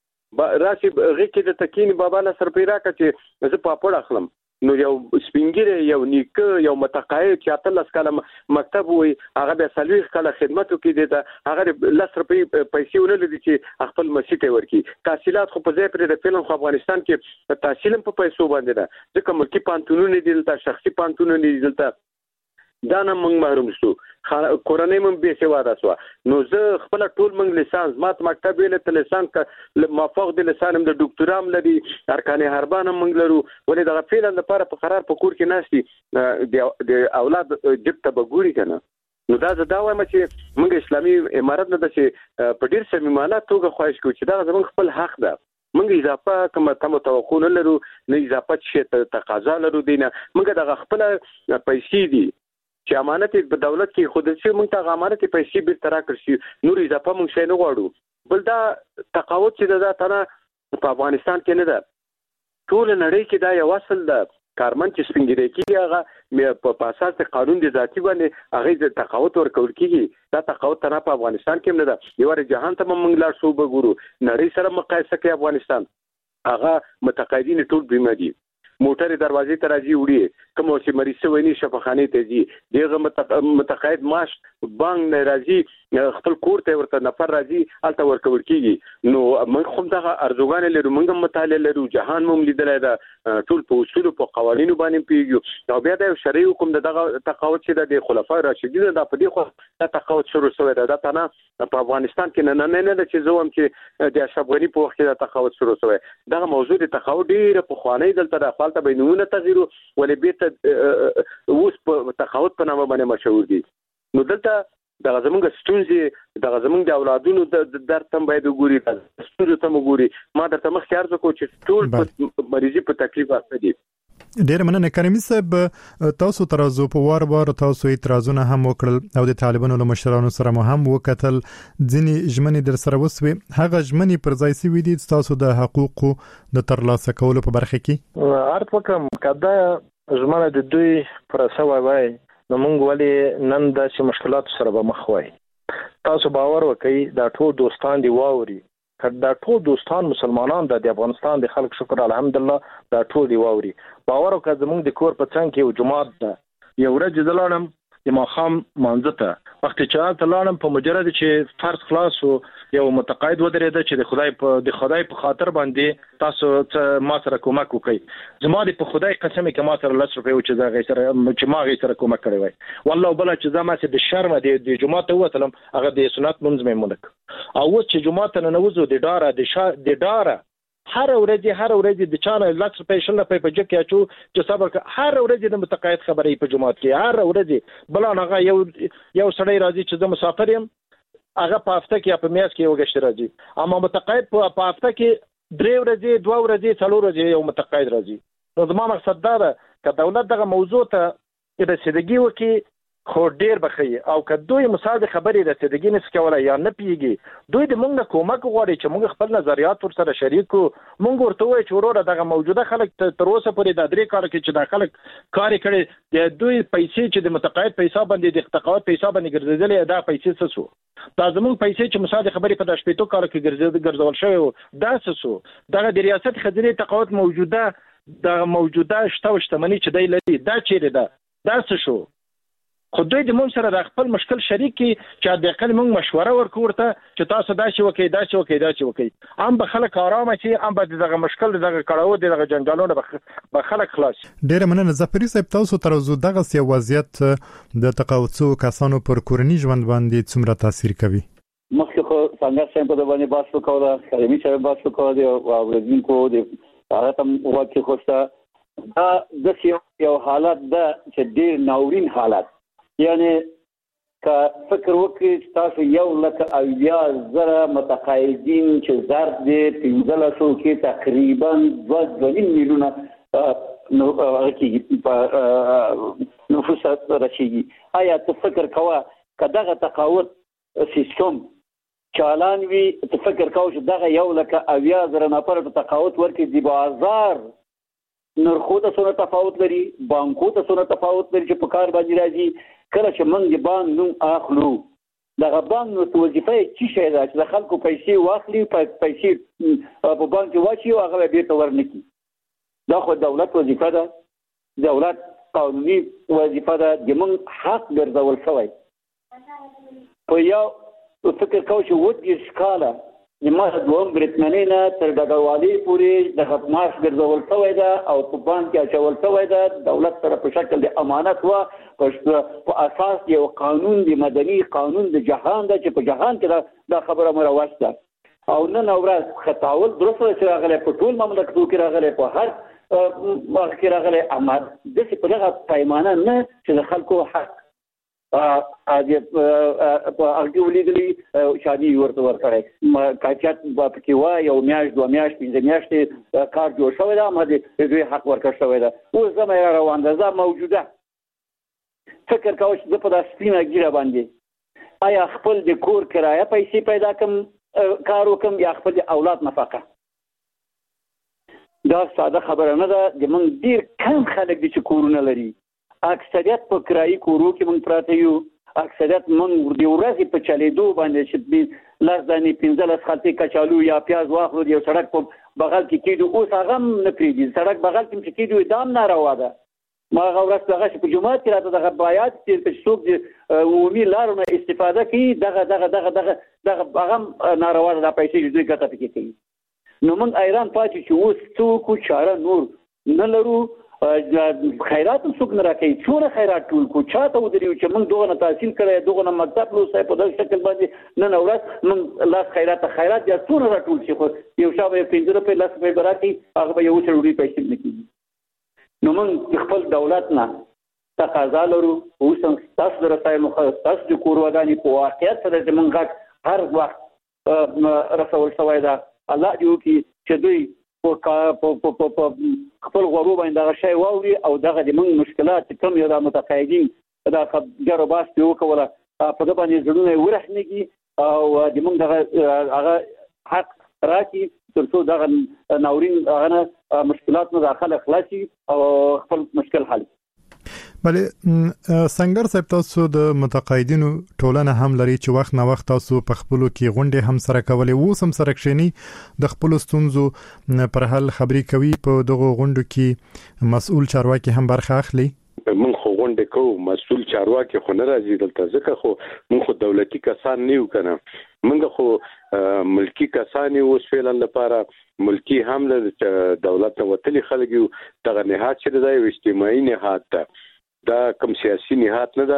S4: راشي غي کې د تکین بابا نصر پیرا کچې زه پاپړ اخلم نو یو سپینګری یو نیکه یو متقاعد چې اتلس کاله مکتب وي هغه به سلوي کاله خدمت وکړي د هغه لس روپۍ پیسې ونه لري چې خپل مسیته ورکی تحصیلات خو په ځای پر د فلم خو افغانستان کې تحصیل په پیسو باندې ده ځکه ملکی پانتونونه دي دلته شخصي پانتونونه دي دلته دا نه موږ محروم شو کورنۍ مم به سواده شو نو زه خپل ټول موږ لیسانس مات مکتب ویل ته لیسانس موافق د لیسانم د ډاکټرام لري ارکان هربانه موږ لرو ولې دغه فعل لپاره په قرار په کور کې ناشتي د اولاد جب ته بګوري کنه نو دا زه دا وایم چې موږ اسلامي امارت نه د چې په ډیر سمېمانه توګه خواهش کوو چې دا زموږ خپل حق ده موږ اضافه کوم تم توقع نه لرو نه اضافه شي تقاضا لرو دینه موږ دغه خپل پیسې دي چې امانت په دولت کې خود چې موږ ته امانت پیسې به ترا کړی نور اضافه موږ شي نه غواړو بل دا تقاوت چې دا تنه په افغانستان کې نه ده ټول نړۍ کې دا یو اصل ده کارمن چې سپینګری کیږي هغه په اساس قانون د ذاتی باندې هغه د تقاوت ورکول کیږي دا تقاوت تنه په افغانستان کې نه ده یو ور جهان ته موږ لا شو بګورو نړۍ سره مقایسه کوي افغانستان هغه متقاعدین ټول بیمه دي موټر دروازې ته راځي وړي کوم چې مریض ویني شفاخانه ته ځي دغه متقاعد معاش بانک نه راځي خپل کور ته ورته نفر راځي الته ورکول کیږي نو موږ هم دغه ارزوګان لرو موږ مطالعه لرو جهان موږ لیدلای دا ټول په اصول په قوانینو باندې پیږي او بیا د شرعي حکم دغه تقاوت چې د خلفای راشدین د په دې خو د تقاوت شروع شوی دا تنه په افغانستان کې نه نه نه چې زوم چې د اشرفغنی په وخت کې د تقاوت شروع شوی دغه موضوع د تقاوت ډیره په خوانی دلته د خپل ته بینونه تغیرو ولې بیت اوس په تقاوت په نامه باندې مشهور دي نو دلته د زمونږ ستونزې د زمونږ د اولادونو د درته باید وګوري د ستونزو ته وګوري ما درته مخ خیال وکړ چې ټول مریضي په تکلیف اخته دي
S3: ډیر مننه کریمي صاحب تاسو ترازو په وار وار تاسو اعتراضونه هم وکړل او د طالبانو له مشرانو سره مو هم وکتل ځینې ژمنې در سره وسوي هغه ژمنې پر ځای سوي دي تاسو د حقوقو د ترلاسه کولو په برخه کې
S5: ارت وکم کدا ژمنه د دوی پر سوي وای نو موږ ولې نن د مشکلات سره به مخ وای تاسو باور وکړئ دا ټول دوستان دی واوري کدا ټول دوستان مسلمانان د افغانستان د خلک شکر الحمدلله دا ټول دی واوري باور وکړئ زموږ د کور په څنګ کې یو جماعت ده یو ورځ دلانم د ماخام مانځته وخت چې تلانم په مجرد چې فرض خلاص یو متقاعد ودرېده چې د خدای په د خدای په خاطر باندې تاسو ما سره کومک وکړئ زما د په خدای قسم کې ما سره لس روپۍ چې زه غي سره چې ما غي سره کومک کړی وای والله بل چې زما سره د شرم د جماعت وتلم هغه د سنت منځ مې مونږ او چې جماعت نه نوزو د ډاره د شا د ډاره هر ورځ هر ورځ د چانه لک سپیشل په پجک کې اچو چې صبر هر ورځ د متقاعد خبرې په جماعت کې هر ورځ بل هغه یو یو سړی راځي چې زه مسافر یم هغه په هفته کې په میاس کې یو غشت راځي اما متقاعد په هفته کې درې ورځې دوه ورځې څلور ورځې یو متقاعد راځي نو زما مقصد دا ده چې دولت دغه موضوع ته رسیدګي وکړي خو ډیر بخي او که دوی مساعده خبرې رسیدګي نس کولای یا نه پیږي دوی د موږ کومک غواړي چې موږ خپل نظریات ور سره شریک کو موږ ورته وایو چې وروره دغه موجوده خلک تر اوسه پورې د درې کار کې چې د خلک کار کړي د دوی پیسې چې د متقاعد پیسې باندې د تقاعد پیسې باندې ګرځېدلې دا پیسې څه سو دا زموږ پیسې چې مساعده خبرې په داشپېتو کار کې ګرځېد ګرځول شوی دا څه سو دغه د ریاست خزینه تقاعد موجوده د موجوده شته شتمنۍ چې دی لري دا چیرې ده دا څه شو خو دوی د موږ سره د خپل مشکل شریک کی چې د خپل موږ مشوره ورکورته چې تاسو دا شی وکي دا شی وکي دا شی وکي ام به خلک آرام شي ام به دغه مشکل دغه کړهو دغه جنجالونه به خلک خلاص
S3: ډیر مننه زفری صاحب تاسو ترازو دغه سی وضعیت د تقاوتسو کسانو پر کورنی ژوند باندې څومره تاثیر کوي
S6: مخکې خو څنګه څنګه په باندې باس وکړه کریمي صاحب باس وکړه او ورزینکو د هغه تم واکه خوسته دا د یو حالت ده چې ډیر ناورین حالت یعنی که فکر وکړئ تاسو یو لکه او یا زره متقاعدین چې زرد دي پنځه لسو کې تقریبا دوه دوه میلیونه نو راکېږي په نفوس راشي آیا ته فکر کوه که دغه تقاوت سیستم چالان وي ته فکر کوه چې دغه یو لکه او یا زره نفر په تقاوت ورکړي د بازار نرخو ته څونه تفاوت لري بانکو ته څونه تفاوت لري چې په کار باندې راځي کله چې موږ د بانک نوم اخلو دغه بانک نو وظیفه یې څه شی ده چې د خلکو پیسې واخلي پیسې په بانک کې واچي او هغه بیرته ورنکړي دا خو دولت وظیفه ده دولت قانوني وظیفه ده د موږ حق ګرځول شوی په یو فکر کوو چې اووه دېرش کاله نیمه دوم برېټمنۍ نه تر ډګروالۍ پورې د معاش ګرځول شوی ده او په بانک کې اچول شوی ده. دولت سره په شکل د امانت وه په اساس یو قانون د مدني قانون د جهان ده چې په جهان کې دا خبره مروج ده. او نن ورځ خطاول درسته چې راغلی په ټول مملکتو کې راغلی په هر وخت کې راغلی اما داسې په دغه پیمانه نه چې د خلکو حق په هغه ولیدلی شادي ورته ورکړی کاچات پکې وه یو میاشت دوه میاشت پنځه میاشتې کار جوړ شوی ده اما د دوی حق ورکړ شوی ده. اوس زما یې روان ده زه موجوده فکر کوه چې زه په دا سپینه ګیره باندې آیا خپل د کور کرایه پیسې پیدا کړم کار وکړم یا خپل د اولاد نفقه. دا ساده خبره نه ده. د موږ ډېر کم خلک دي چې کورونه لري. اکثریت په کرایي کورو کې موږ پراته یو. اکثریت موږ د ورځې په چلیدو باندې چې لس دانې پنځلس خلطې کچالو یا پیاز واخلو د یو سړک په بغل کې کېدو. اوس هغه هم نه پرېږدي. سړک بغل کې چې کېدو دا هم ناروا ده. ما هغه ورځ دغه چې په جومات کې راته دغه بایات چې څوک د عمومي لارو نه استفاده کوي دغه دغه دغه دغه دغه هغه هم ناروا ده. دا پیسې چې دوی ګټه پکې کوي. نو موږ حیران پاتې چې اوس څوک چاره نور نه لرو. خیرات هم څوک نه راکوي. څومره خیرات ټول کو چاته ودرېږو چې موږ دغه نه تحصیل کړی دغه نه مکتب لوستی په دغه شکل باندې نن ورځ موږ لاس خیرات خیرات یا څومره راټول شي خو یو شا به یې پنځه روپۍ لس روپۍ به راکوي هغه به یو سل ډوډۍ پیسې نه کېږي. نو موږ خپل دولت نه تقاضا لرو اوس هم ستاسو د رسایلو ستاسو د کور ودانې په واقعیت سره زموږ غږ هر وخت رسول شوی ده. الله دې وکړي چې دوی په خپل غورو باندې دغه شی واوري او دغه د موږ مشکلات چې کوم یو د متقاعدین دا ګرو باس پرې وکوله په ده باندې زړونه یې ورحنېږي او د موږ دغه هغه حق راکړي تر څو دغه ناورین هغه نه مشکلات نه د خلک خلاص شي او خپل مشکل حل.
S3: بلې سنگر صاحب تاسو د متقاعدینو ټولنه هم لري چې وخت نه وخت تاسو په خپلو کې غونډې هم سره کولې اوس هم سره کښېني د خپلو ستونزو پر حل خبرې کوي. په دغو غونډو کې مسؤل چارواکي هم برخه اخلي.
S4: من خو غونډې کوو مسؤل چارواکي خو نه راځي دلته ځکه خو من خو دولتي کسان نه یو کنه. موږ خو ملکی کسان یو اوس فعلا لپاره ملکی هم له دولت نه وتلي خلک یو. دغه نهاد چې دی یو اجتماعي نهاد ده. دا کوم سیاسي نهاد نه ده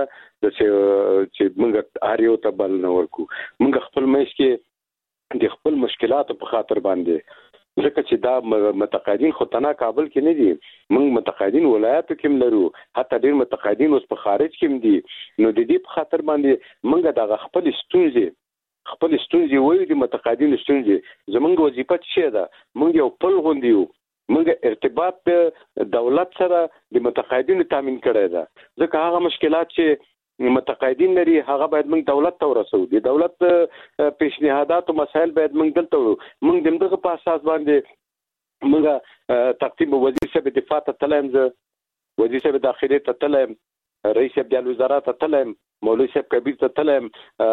S4: چې موږ هر یو ته بل نه ورکو. موږ خپل مېش کې د خپل مشکلاتو په خاطر باندې ځکه چې دا متقاعدین خو تنها کابل کې نه دي. موږ متقاعدین ولایاتو کې هم لرو حتی ډېر متقاعدین اوس په خارج کې هم دي. نو د دې په خاطر باندې موږ دغه خپل ستونزې خپل ستونزې وایو د متقاعدینو ستونزې. زموږ وظیفه څه ده؟ موږ یو پل غوندې یو. موږ ارتباط د دولت سره د متقاعدینو تامین کړی ده ځکه هغه مشکلات چې متقاعدین لري هغه باید موږ دولت ته ورسو. د دولت پیشنهادات او مسایل باید موږ دلته ورو. موږ د دغه په اساس باندې موږ تقسیم وزیر صاحب دفاع ته تلایم زه وزیر صاحب داخلي ته تلایم رئیس صاحب د وزارت ته تلایم مولوی صاحب کبیر ته تلایم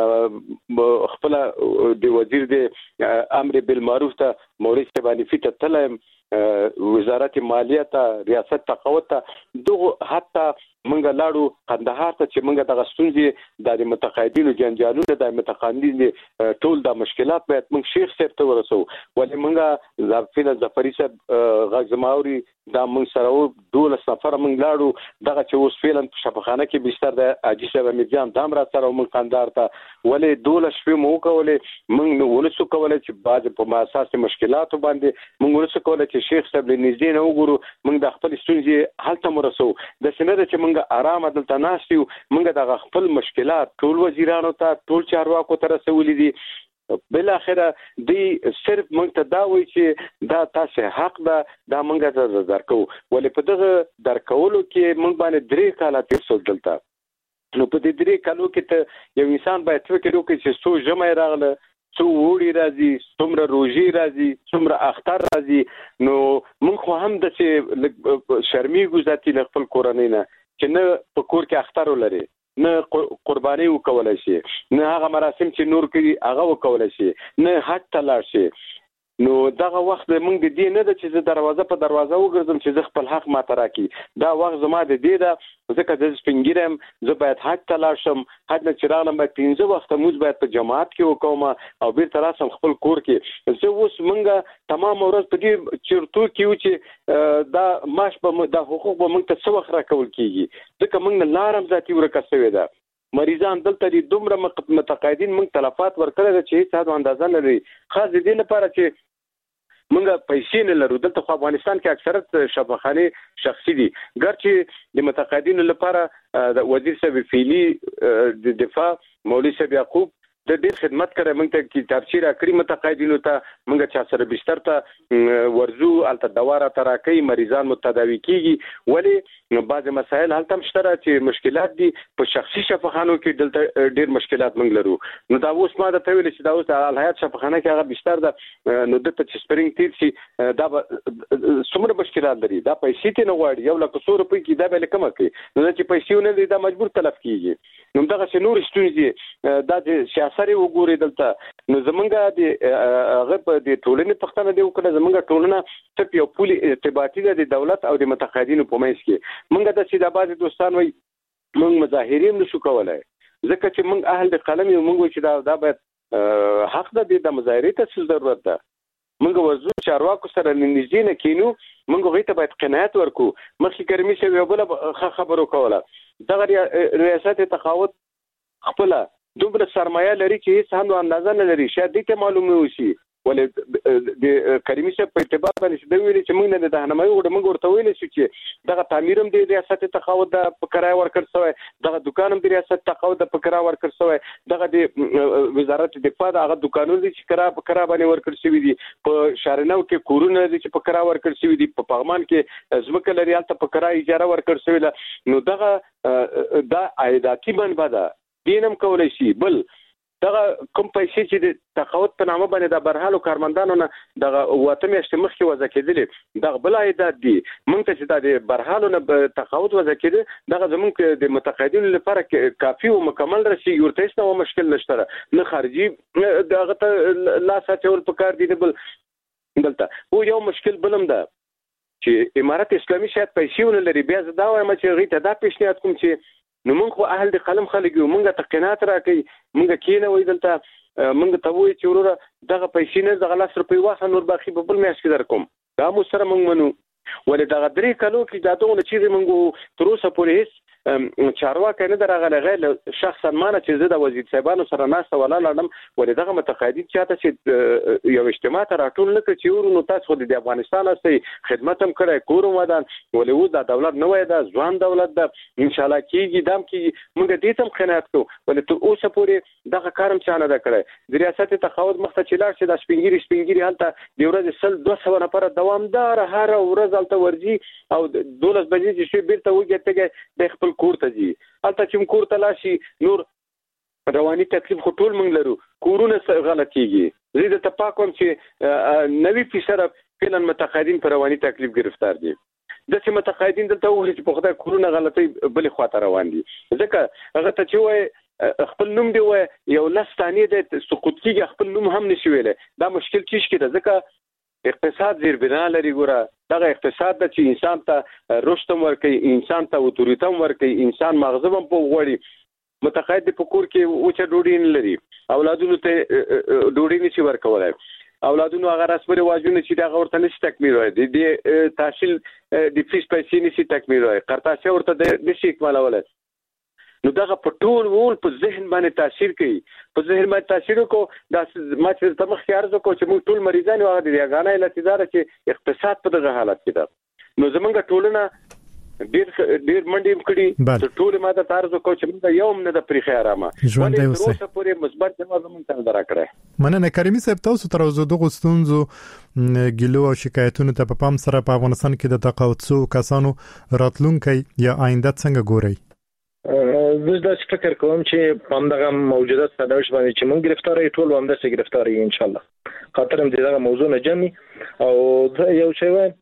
S4: خپل د وزیر د امر بالمعروف ته مولوی صاحب انفی ته تلایم وزارت مالیه ته ریاست تقاوت ته دغه حتی منګه لاړو قندهار ته چې منګه د غستونځي د متقاعدینو جنجالونه د متقاعدینو ټول د مشکلات باید موږ شیخ صاحب ته ورسو. ولې منګه ظرفینا ظفری صاحب غزماوري دا موږ سره دولس نفر موږ لاړو دغه چې اوس فعلا په شفاخانه کې بستر د اجي صاحب میرجان دام را سره موږ قندهار ته ولې دولس شپې مو کولې موږ نو ولسو کولای چې باز په اساس مشکلات باندې موږ ولسو کولای چې شیخ صاحب نږدې نه وګورو موږ د خپل ستونزې حل ته مرسو. د سینه چې موږ آرام دلته ناشتو موږ د خپل مشکلات ټول وزیرانو ته ټول چارواکو ته رسولې دي. بل اخره دی صرف موږ ته دا وایي چې دا تاسو حق ده دا موږ ته درکو. ولې په دغه درکولو کې موږ باندې درې کاله تیر شو دلته. نو په دې درې کالو کې ته یو انسان باید فکر وکړي چې څو جمع راغله څو وړي راځي څومره روژې راځي څومره اختر راځي. نو موږ خو هم داسې شرمېږو ذاتي له خپل کورنۍ نه چې نه په کور کې اختر ولري نه قرباني وکولای شي نه هغه مراسم چې نور کوي هغه وکولای شي نه حج ته لاړ شي. نو دغه وخت موږ د دې نه د چې دروازه په دروازه وګرځم چې زه خپل حق ماته راکړي. دا وخت زما د دې ده ځکه د سپینګیرم زه باید حج ته لاړ شم. حج نه چې راغلم باید پنځه وخته مونځ باید په جماعت کې وکوم او بیرته راسم خپل کور کې. زه اوس موږ تمام ورځ په دې چیرتو کې یو چې دا معاش به د حقوق به موږ ته څه وخت راکول کېږي ځکه موږ نه لارم ذاتي ورکه شوې ده. مریضان دلته دي دومره متقاعدین موږ تلفات ورکړل چې هیڅ حد اندازه نه لري. خاص دې لپاره چې موږ پیسې نه لرو. دلته خو افغانستان کې اکثریت شفاخانه شخصي دي ګرچې د متقاعدینو لپاره د وزیر صاحب فعلی د دفاع مولوی صاحب یعقوب د ډېر خدمت کړی. موږ ته کتابچې راکړي متقاعدینو ته موږ چا سره بستر ته ورزو هلته دوا راته راکوي مریضان مو تداوي کېږي. ولې بعضې مسایل هلته هم شته چې مشکلات دي په شخصي شفاخانو کې دلته ډېر مشکلات موږ لرو. نو دا اوس ما درته ویلې چې دا اوس د الحیات شفاخانه کې هغه بستر ده نو دلته چې سپرینګ تیر شي دا به څومره مشکلات لري. دا پیسې ته نه غواړي یو لک څو روپۍ کې دا به یې کمه کوي. نو دا چې پیسې ونه لري دا مجبور تلف کېږي. نو دغسې نورې ستونزې دا چې سیاست یې وګوري دلته نو زمونږ د هغه په د ټولنې پوښتنه دی وکړه. زمونږ ټولنه صرف یو پولي ارتباطي ده د دولت او د متقاعدینو په منځ کې. موږ داسې د بعضې دوستان وایي موږ مظاهرې هم نشو کولی ځکه چې موږ اهل د قلم یو. موږ وایي چې دا دا باید حق ده د مظاهرې ته څه ضرورت ده. موږ ورځو چارواکو سره نږدې نه کینو. موږ هغوی ته باید قناعت ورکړو. مخکې کرمي صاحب یو بله ښه خبره وکوله. دغه ریاست تقاعد خپله دومره سرمایه لري چې هیڅ هم اندازه نه لري. شاید دې ته معلومه وشي ولې د کریمي صاحب په ارتباط باندې چې دوی ویلي چې موږ نه د راهنمایي وکړو. موږ ورته ویلی شو چې دغه تعمیر هم د ریاست تقاعد ده په کرایه ورکړل شوی. دغه دوکان هم د ریاست تقاعد ده په کرایه ورکړل شوی. دغه د وزارت دفاع د هغه دوکانونه دي چې کرایه په کرایه باندې ورکړل شوي دي. په شارنو کې کورونه دي چې په کرایه ورکړل شوي دي. په پغمان کې ځمکه لري هلته په کرایه اجاره ورکړل شوې ده. نو دغه دا عایداتي منبع ده دینم کولای شي. بل دغه کوم پیسې چې د تقاعد په نامه باندې د برحالو کارمندانو نه دغه اوته میاشتې مخکې وضع کېدلې دغه بل عایدات دي. موږ ته چې د برحالو نه تقاعد وضع کېده دغه زموږ د متقاعدینو لپاره کافي او مکمل رسېږي. ورته هېڅ نه مشکل نشته نه خارجي دغه ته لاس اچول پکار دي. بل دلته او یو مشکل بل هم ده چې امارت اسلامي شاید پیسې ونه لري. بیا زه دا وایم چې هغوی ته دا پیشنهاد کوم چې نو موږ خو اهل د قلم خلک یو. موږ ته قناعت راکوي. موږ کېنوئ دلته موږ ته وایي چې وروره دغه پیسې نه دغه لس روپۍ واخله نور باقي په بل میاشت کې در کوم. دا مو سره موږ منو. ولې دغه درې کلو کې دا دغونه چیزې موږ تر اوسه پورې هېڅ چارواکی نه ده راغلی غیر شخصا مانه چې زه د وزیر صاحبانو سره ناسته ولاړه لاړم. ولې دغه متقاعدین چاته چې یو اجتماع ته راټول نه کړ چې ورو نو تاسو خو د افغانستان هستئ خدمت هم کړی کور هم ودان. ولې اوس دا دولت نوی ده ځوان دولت ده انشاءالله کېږي دا هم کېږي. موږ دې ته هم قناعت کوو. ولې تر اوسه پورې دغه کار هم چا نه ده کړی. د ریاست تقاعد مخ ته چې لاړ شي دا سپین ږیري سپین ږیري هلته د ورځې سل دوه سوه نفره دوامداره هره ورځ هلته ورځي او دولس بجې چې شوي بېرته وږی تږی دی خپل کور ته ځي. هلته چې کور ته لاړ شي نور رواني تکلیف خو ټول موږ لرو. کورونه غلط کېږي. زه درته پاک وایم چې نوي فیصده فعلا متقاعدین په رواني تکلیف گرفتار دي. داسې متقاعدین دلته وګورئ چې په خدای کورونه غلطۍ بلې خواته روان دي. ځکه هغه ته چې وایي خپل نوم دی وایي یو لس ثانیې دی سقوط کېږي خپل نوم هم نشي ویلی. دا مشکل چیش کې ده ځکه اقتصاد زیربنا لري. ګوره دغه اقتصاد ده چې انسان ته رشد هم ورکوي انسان ته اتوریته هم ورکوي انسان مغزه هم په غواړي. متقاعد په کور کې وچه ډوډۍ نه لري. اولادونو ته ډوډۍ نشي ورکولی. اولادونو هغه رسم رواجونه چې دغه ورته نشي تکمیلولی. د تحصیل د فیس پیسې نشي تکمیلولی. قرطاسیه ورته نشي اکمالولی. نو دغه په ټول ټول په ذهن باندې تاثیر کوي. په ذهن باندې تاثیر وکړو دا ما چې ته مخکې عرض وکړو چې موږ ټول مریضان یو هغه د یګانه علت دا ده چې اقتصاد په دغه حالت کې ده. نو زمونږ ټولنه ډېر ډېر منډې هم کړي. ټولې ما ته عرض وکړو چې موږ یو هم نه ده پرېښی ارامه. ولې تر اوسه پورې مثبت جواب زموږ ته نه ده راکړی.
S3: مننه کریمي صاحب. تاسو تر اوسه دغو ستونزو ګیلو او شکایتونو ته په پام سره په افغانستان کې د تقاعد شوو کسانو راتلونکی یا آینده څنګه ګورئ؟
S5: زه داسې فکر کوم چې په همدغه موجوده سرنوشت باندې چې موږ ګرفتار یو ټول همداسې ګرفتار یو انشاءالله. خاطر هم دغه موضوع نه جمعي او یو شی وایم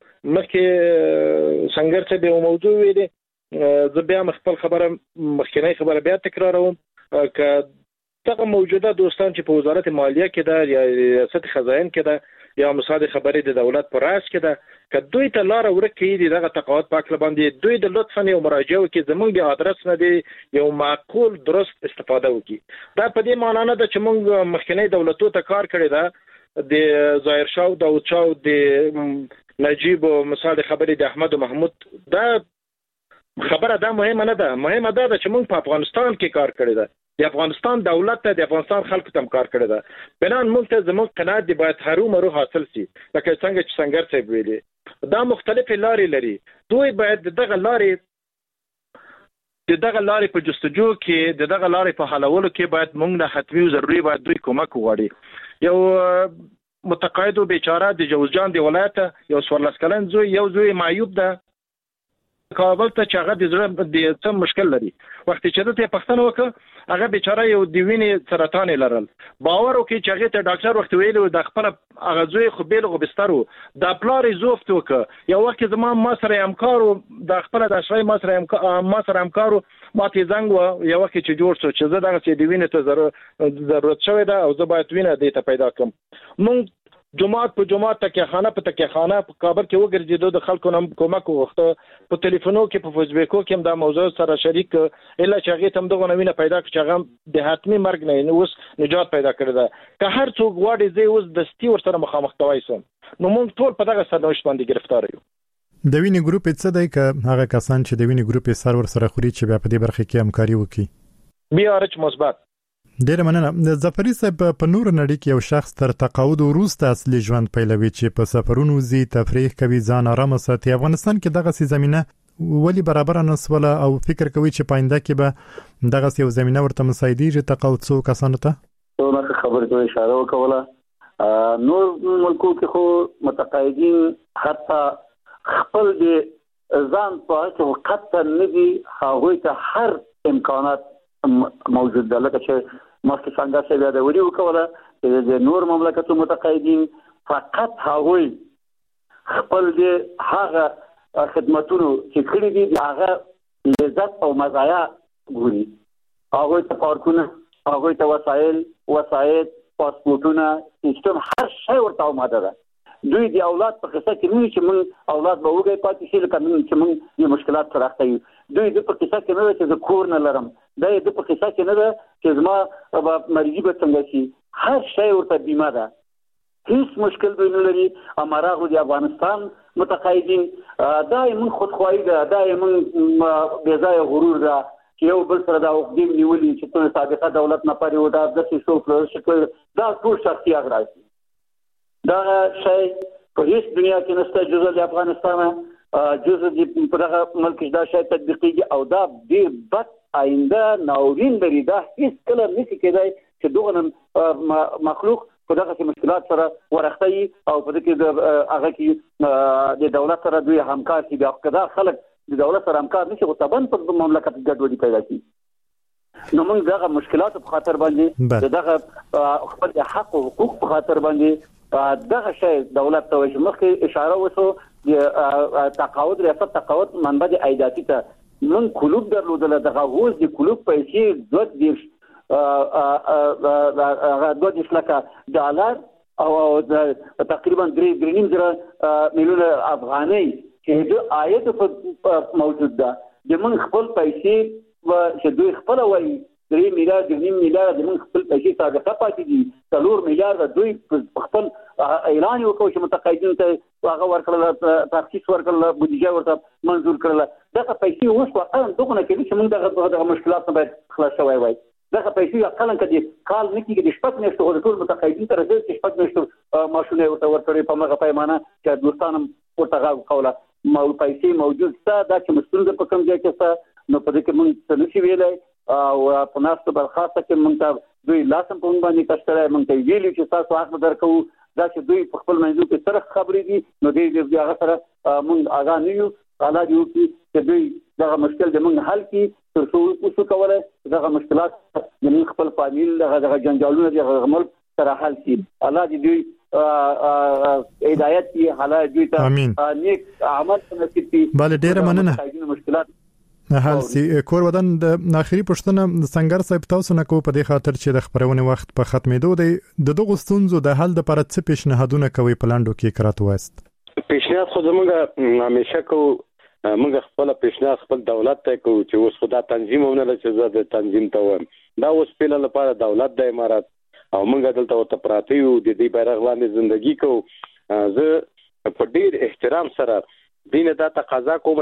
S5: مخکې څنګه چې به موضوع ویلې زه بیا خپل خبره مخکنی خبره بیا تکراروم که دغه موجوده دوستان چې په وزارت مالیه کې ده یا ریاست خزاین کې ده یا مصادې خبرې د دولت پر راس کې ده که دوی ته لار ورکړي دي دغه تقاعد په اړه باندې دوی د لطفا یو مراجعه وکړي زموږ د ادرس نه دی یو معقول درست استفاده وکړي دا په دې معنی نه ده چې موږ مخکنی دولتونو ته کار کړی ده د ظاهر شاه او داود شاه او د نجیب او مصادې خبرې د احمد او محمود دا خبره دا مهمه نه ده مهمه ده چې موږ په افغانستان کې کار کړی ده د افغانستان دولت ته د افغانستان خلکو ته کار کړی ده بنان موږ ته زموږ قناعت دی باید هرو مرو حاصل شي لکه څنګه چې څنګه څه ویلي دا مختلف لارې لري دوی باید دغه لارې د دغه لارې په جستجو کې د دغه لارې په حلولو کې باید موږ نه حتمي او ضروري باید دوی کومک وغواړي یو متقاعد او بیچاره د جوزجان دی ولایت یو څوارلس کلن زوی یو زوی معیوب ده کابل ته چې هغه د زړه د څه مشکل لري وخت چې ته پښتنه وکړه هغه بیچاره یو د وینې سرطان لرل باور وکړي چې هغه ته ډاکټر وخت ویلو د خپل هغه زوی خو بیل غو بسترو د پلار زوفت وکړه یو وخت زما ما سره همکارو د خپل د اشرای ما سره همکار ما سره همکارو ما ته زنګ و یو وخت چې جوړ شو چې زه دغه چې د وینې ته ضرورت شوی ده او زه باید وینې دې ته پیدا کړم مونږ جماعت په جماعت تکه خانه په تکه خانه په کابل کې وګرځیدو د خلکو نم کومک وغوښته په ټلیفونو کې په فیسبوک کې هم دا موضوع سره شریک الا چې هغه تم دغه نوینه پیدا کړ چې هغه د حتمی مرګ نه اوس نجات پیدا کړی ده که هر څوک واړي زی اوس د ستی ور سره مخامخ توای سم نو موږ ټول په دغه سرنوشت باندې گرفتار یو
S3: د وینې ګروپ څه دی که هغه کسان چې د وینې ګروپ سرور سره خوري چې بیا په دې برخه کې همکاري وکړي
S5: بي ار ایچ مثبت
S3: ډیر مننه ظفري صاحب په نور نړۍ کې یو شخص تر تقاعد وروسته اصلي ژوند پیلوي چې په سفرونو زی تفریح کوي ځان آرام ساتي افغانستان کې دغه سي زمينه ولی برابر نه سوله او فکر کوي چې پاینده کې به دغه یو زمينه ورته مساعدېږي تقاعد څو کسانو ته
S6: نو خبرې ته اشاره وکوله نور ملکو کې خو متقاعدین حتی خپل د ځان په هڅه وخت نه دي هغه ته هر امکانات موجود ده لکه چې ماسک څنګه چې بیا د وری وکوله چې د نور مملکتو متقاعدین فقط هغه خپل د هغه خدماتونو چې کړی دي هغه لذت او مزایا ګوري هغه ته پارکونه هغه ته وسایل وسایل پاسپورتونه سیستم هر شی ورته آماده ده دوی د اولاد په قصه کې نه چې موږ اولاد به وګړي پاتې شي لکه چې موږ د مشکلات سره اخته یو دوی د په قصه کې نه چې د کور نه لرم دا د په قصه کې نه ده چې زما مرګي به څنګه شي هر شی ورته بیمه ده هیڅ مشکل دوی نه لري امراغو د افغانستان متقاعدین دا موږ خودخواهی ده دا موږ بې ځای غرور ده چې یو بل سره دا وقدیم نیولي چې څنګه سابقه دولت نه پاره و دا د څه شو شکل دا ټول شخصي اغراضي دا شی په هیڅ دنیا کې نشته جزء د افغانستان جزء د په دغه ملک دا شی تطبیقیږي او دا ډیر بد آینده ناورین لري دا هیڅ کله نشي کېدای چې دغه مخلوق په دغه مشکلات سره ورختي او په دغه هغه کې د دولت سره دوی همکار شي بیا کدا خلک د دولت سره همکار نشي او تبن په مملکت ګډوډي پیدا شي نو موږ دغه مشکلات په خاطر باندې دغه خپل حق او حقوق په خاطر باندې دغه شی دولت ته چې مخکې اشاره وشو د تقاعد ریاست تقاعد منبع د عایداتي ته من کلوب درلودل دغه اوس د کلوب پیسې دوه دیش دوه دیش لکه ډالر او تقریبا درې درې نیم زره میلیون افغانۍ چې د عاید موجود ده د من خپل پیسې چې دوی خپل وایي درې میلیارډ د نیم میلیارډ د من خپل پیسې سابقه پاتې دي څلور میلیارډ دوی خپل اعلان وکړ چې متقاعدین ته هغه ورکړل تخصیص ورکړل بودیجه ورته منظور کړل دغه پیسې اوس واقعا دغه نه کوي چې موږ دغه مشکلات نه باید خلاص شوی وای دغه پیسې اقلا کدي کال نه کېږي د شپږ میاشتو د ټول متقاعدین تر دې چې شپږ میاشتو ماشونه ورته ورکړي په هغه پیمانه چې دوستانم ورته غوښوله مو پیسې موجود څه دا چې مسؤل په کوم ځای کې څه نو په دې کې موږ څه نشي ویلای او په ناستو برخاصه کې موږ ته دوی لاسم په باندې کشتره موږ ته ویلي چې تاسو حق درکو دا چې دوی په خپل منځو کې سره خبرې دي نو دې دې هغه سره موږ اغا نه یو اعلی دی چې دوی دغه مشکل د موږ حل کی تر څو وسو کوله دغه مشکلات د موږ خپل فامیل دغه جنجالونه دغه ملک سره حل شي الله دې دوی هدایت کی حالا دوی ته نیک عمل نصیب کړي
S3: بل ډیره مننه
S6: مشکلات
S3: حال سي کور ودان د اخري پښتنه سنگر صاحب تاسو نه کو په دې خاطر چې د خبرونه وخت په ختمېدو دی د دغه ستونزو د حل لپاره څه پیشنهادونه کوي پلاندو کې کرات وست
S4: پیشنهاد خو زموږ همیشه کو موږ خپل پیشنهاد خپل دولت ته کو چې اوس خدا تنظیمونه چې د تنظیم ته و دا اوس په لپاره دولت د امارات او موږ دلته ورته پراته یو د دې بیرغ لاندې ژوندۍ کو زه په ډیر احترام سره دینه دا تقاضا کوم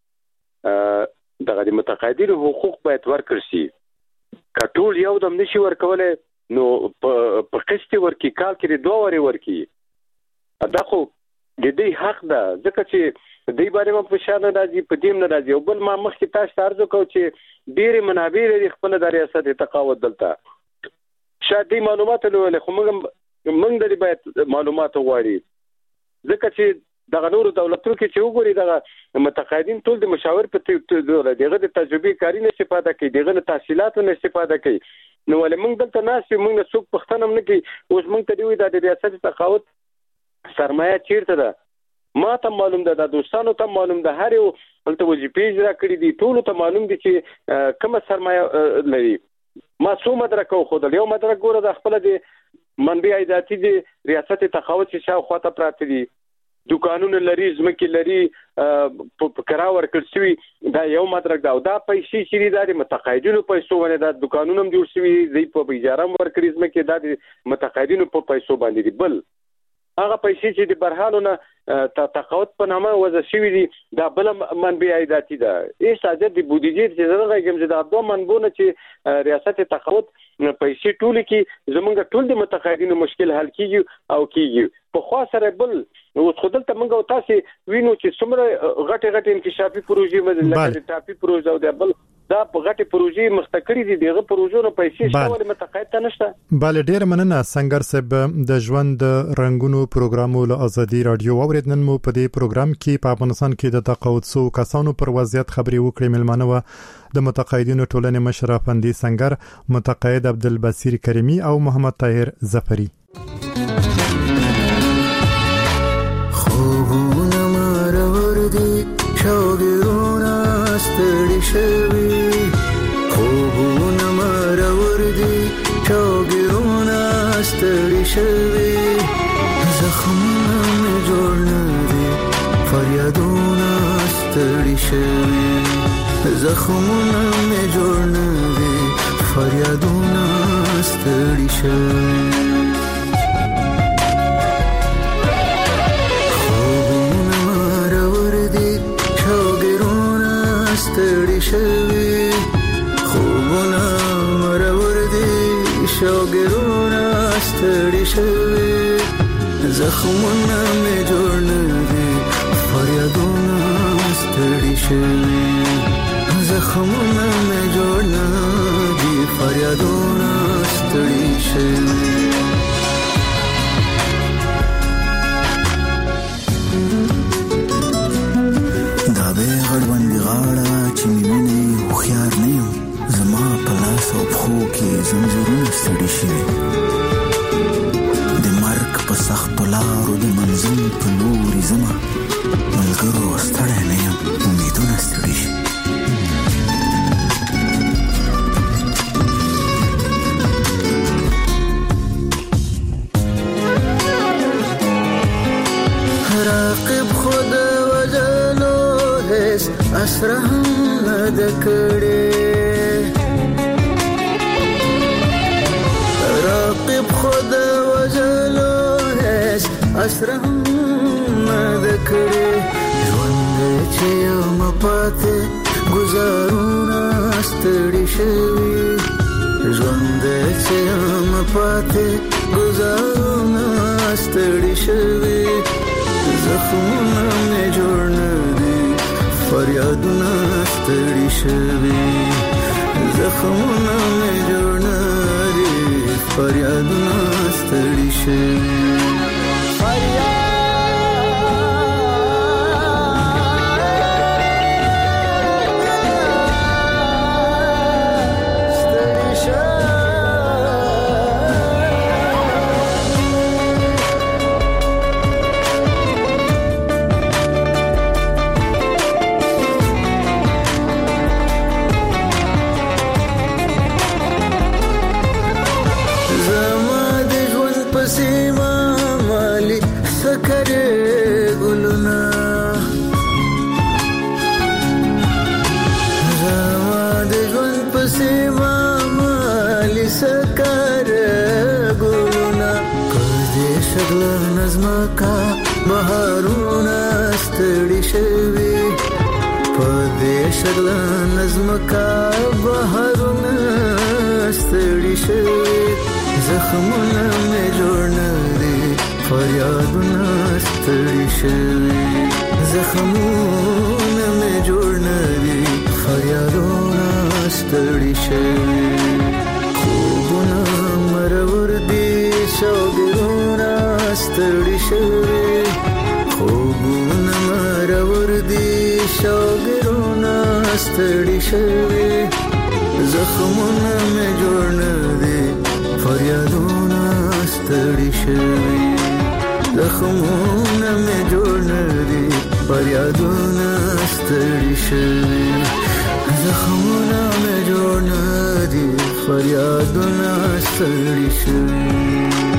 S4: چې دغه د متقاعدینو حقوق باید ورکړ شي کټول یو دم نشي ورکولای نو په قسط ورکی کال کې دوه وری ورکی دا خو د دې حق ده ځکه چې دې باندې په فشار نه راځي په دې نه راځي او بل ما مخکې تاسو ارزو کو چې ډېر منابع لري خپل د ریاست تقاعد دلته شاید دې معلومات له خو موږ موږ د باید معلومات غواړي ځکه چې دغه نور دولتونو کې چې وګوري دغه متقاعدین ټول د مشاور په دغه د تجربه کاری نه استفاده کوي دغه تحصیلاتو نه استفاده کوي نو ولې موږ دلته ناس موږ څوک پښتنه نه کوي اوس موږ ته دی د ریاست تقاعد سرمایه چیرته ده ما ته معلوم ده د دوستانو ته معلوم ده هر یو دلته وظیفې اجرا کړې دي ټول ته معلوم دي چې کومه سرمایه لري ما څو مدرک خو د یو مدرک ګوره د خپل د منبع عایداتي د ریاست تقاعد چې شاوخوا ته پراته دي دکانونه لري زمکه لري په قرار ورکړ شوی دا یو مدرک دا او دا پیسې چې د متقاعدینو پیسو باندې دا دکانونه هم جوړ شوی دی په اجاره ورکړي زمکه دا د متقاعدینو په پیسو باندې دی بل هغه پیسې چې د برهانونه تقاعد په نامه وضع شوی دي دا بل منبع عایداتي ده هیڅ اجازه د بودیجې چې دغه کوم چې دا دوه منبونه چې ریاست تقاعد پیسې ټول کې زمونږ ټول د متقاعدینو مشکل حل کیږي او کیږي په خوا سره بل اوس خدل ته موږ تاسو وینو چې څومره غټه غټه انکشافي پروژې مده د ټاپي پروژه او د بل دا په غټه پروژې مستقری دي دغه پروژو پیسې شاول متقاعد ته نشته
S3: bale ډیر مننه سنگر صاحب د ژوند رنگونو پروګرامو له ازادي رادیو اوریدنن مو په دې پروګرام کې په افغانستان کې د تقاعد سو کسانو پر وضعیت خبري وکړې ملمنه و د متقاعدینو ټولنې مشر افندي سنگر متقاعد عبدالبصیر کریمی او محمد طاهر ظفری
S11: خوبونه مرور دي شوګرونه ستړي شوي خوبونه مرور دي شوګرونه ستړي شوي زخمونه مې جوړ نه دي فریادونه ستړي شوي زخمونه مې جوړ نه دي فریادونه ستړي شوي ستړي شوي خوبونه مرور دي شوګرونه ستړي شوي زخمونه مې جوړ نه دي فریادونه ستړي شوي زخمونه مې جوړ نه دي فریادونه ستړي شوي دا به غړوند غاړه چې مینه خوخيار نه یم زما په لاس او پخو کې زنجیرونه ستړي شوي د مرګ په سختو لارو د منزل په لوري زما ملګرو ستړی نه یم امیدونه ستړي شي راقب خود وجلو هیڅ اسره هم نه ده کړې راقب خود وجلو هیڅ اسره هم نه ده کړې ژوند چې یم پاتې ګزارونه ستړي شوي ژوند چې یم پاتې ګزارونه ستړي شوي زخمونه مې جوړ نه دي فریادونه ستړي شوي زخمونه مې جوړ نه دي فریادونه ستړي شوي فریاد شغله نظمکا بهارونه ستړي شوي پدې شغله نظمکا بهارونه ستړي شوي زخمونه مې جوړ نه دي فریادونه ستړي شوي زخمونه مې جوړ نه دي فریادونه ستړي شوي خوبونه مرور دي شوګرونه ستړي شوي خوبونه مرور دي شوګرونه ستړي شوي زخمونه مې جوړ نه دي فریادونه ستړي شوي زخمونه مې جوړ نه دي فریادونه ستړي شوي زخمونه مې جوړ نه دي فریادونه ستړي شوي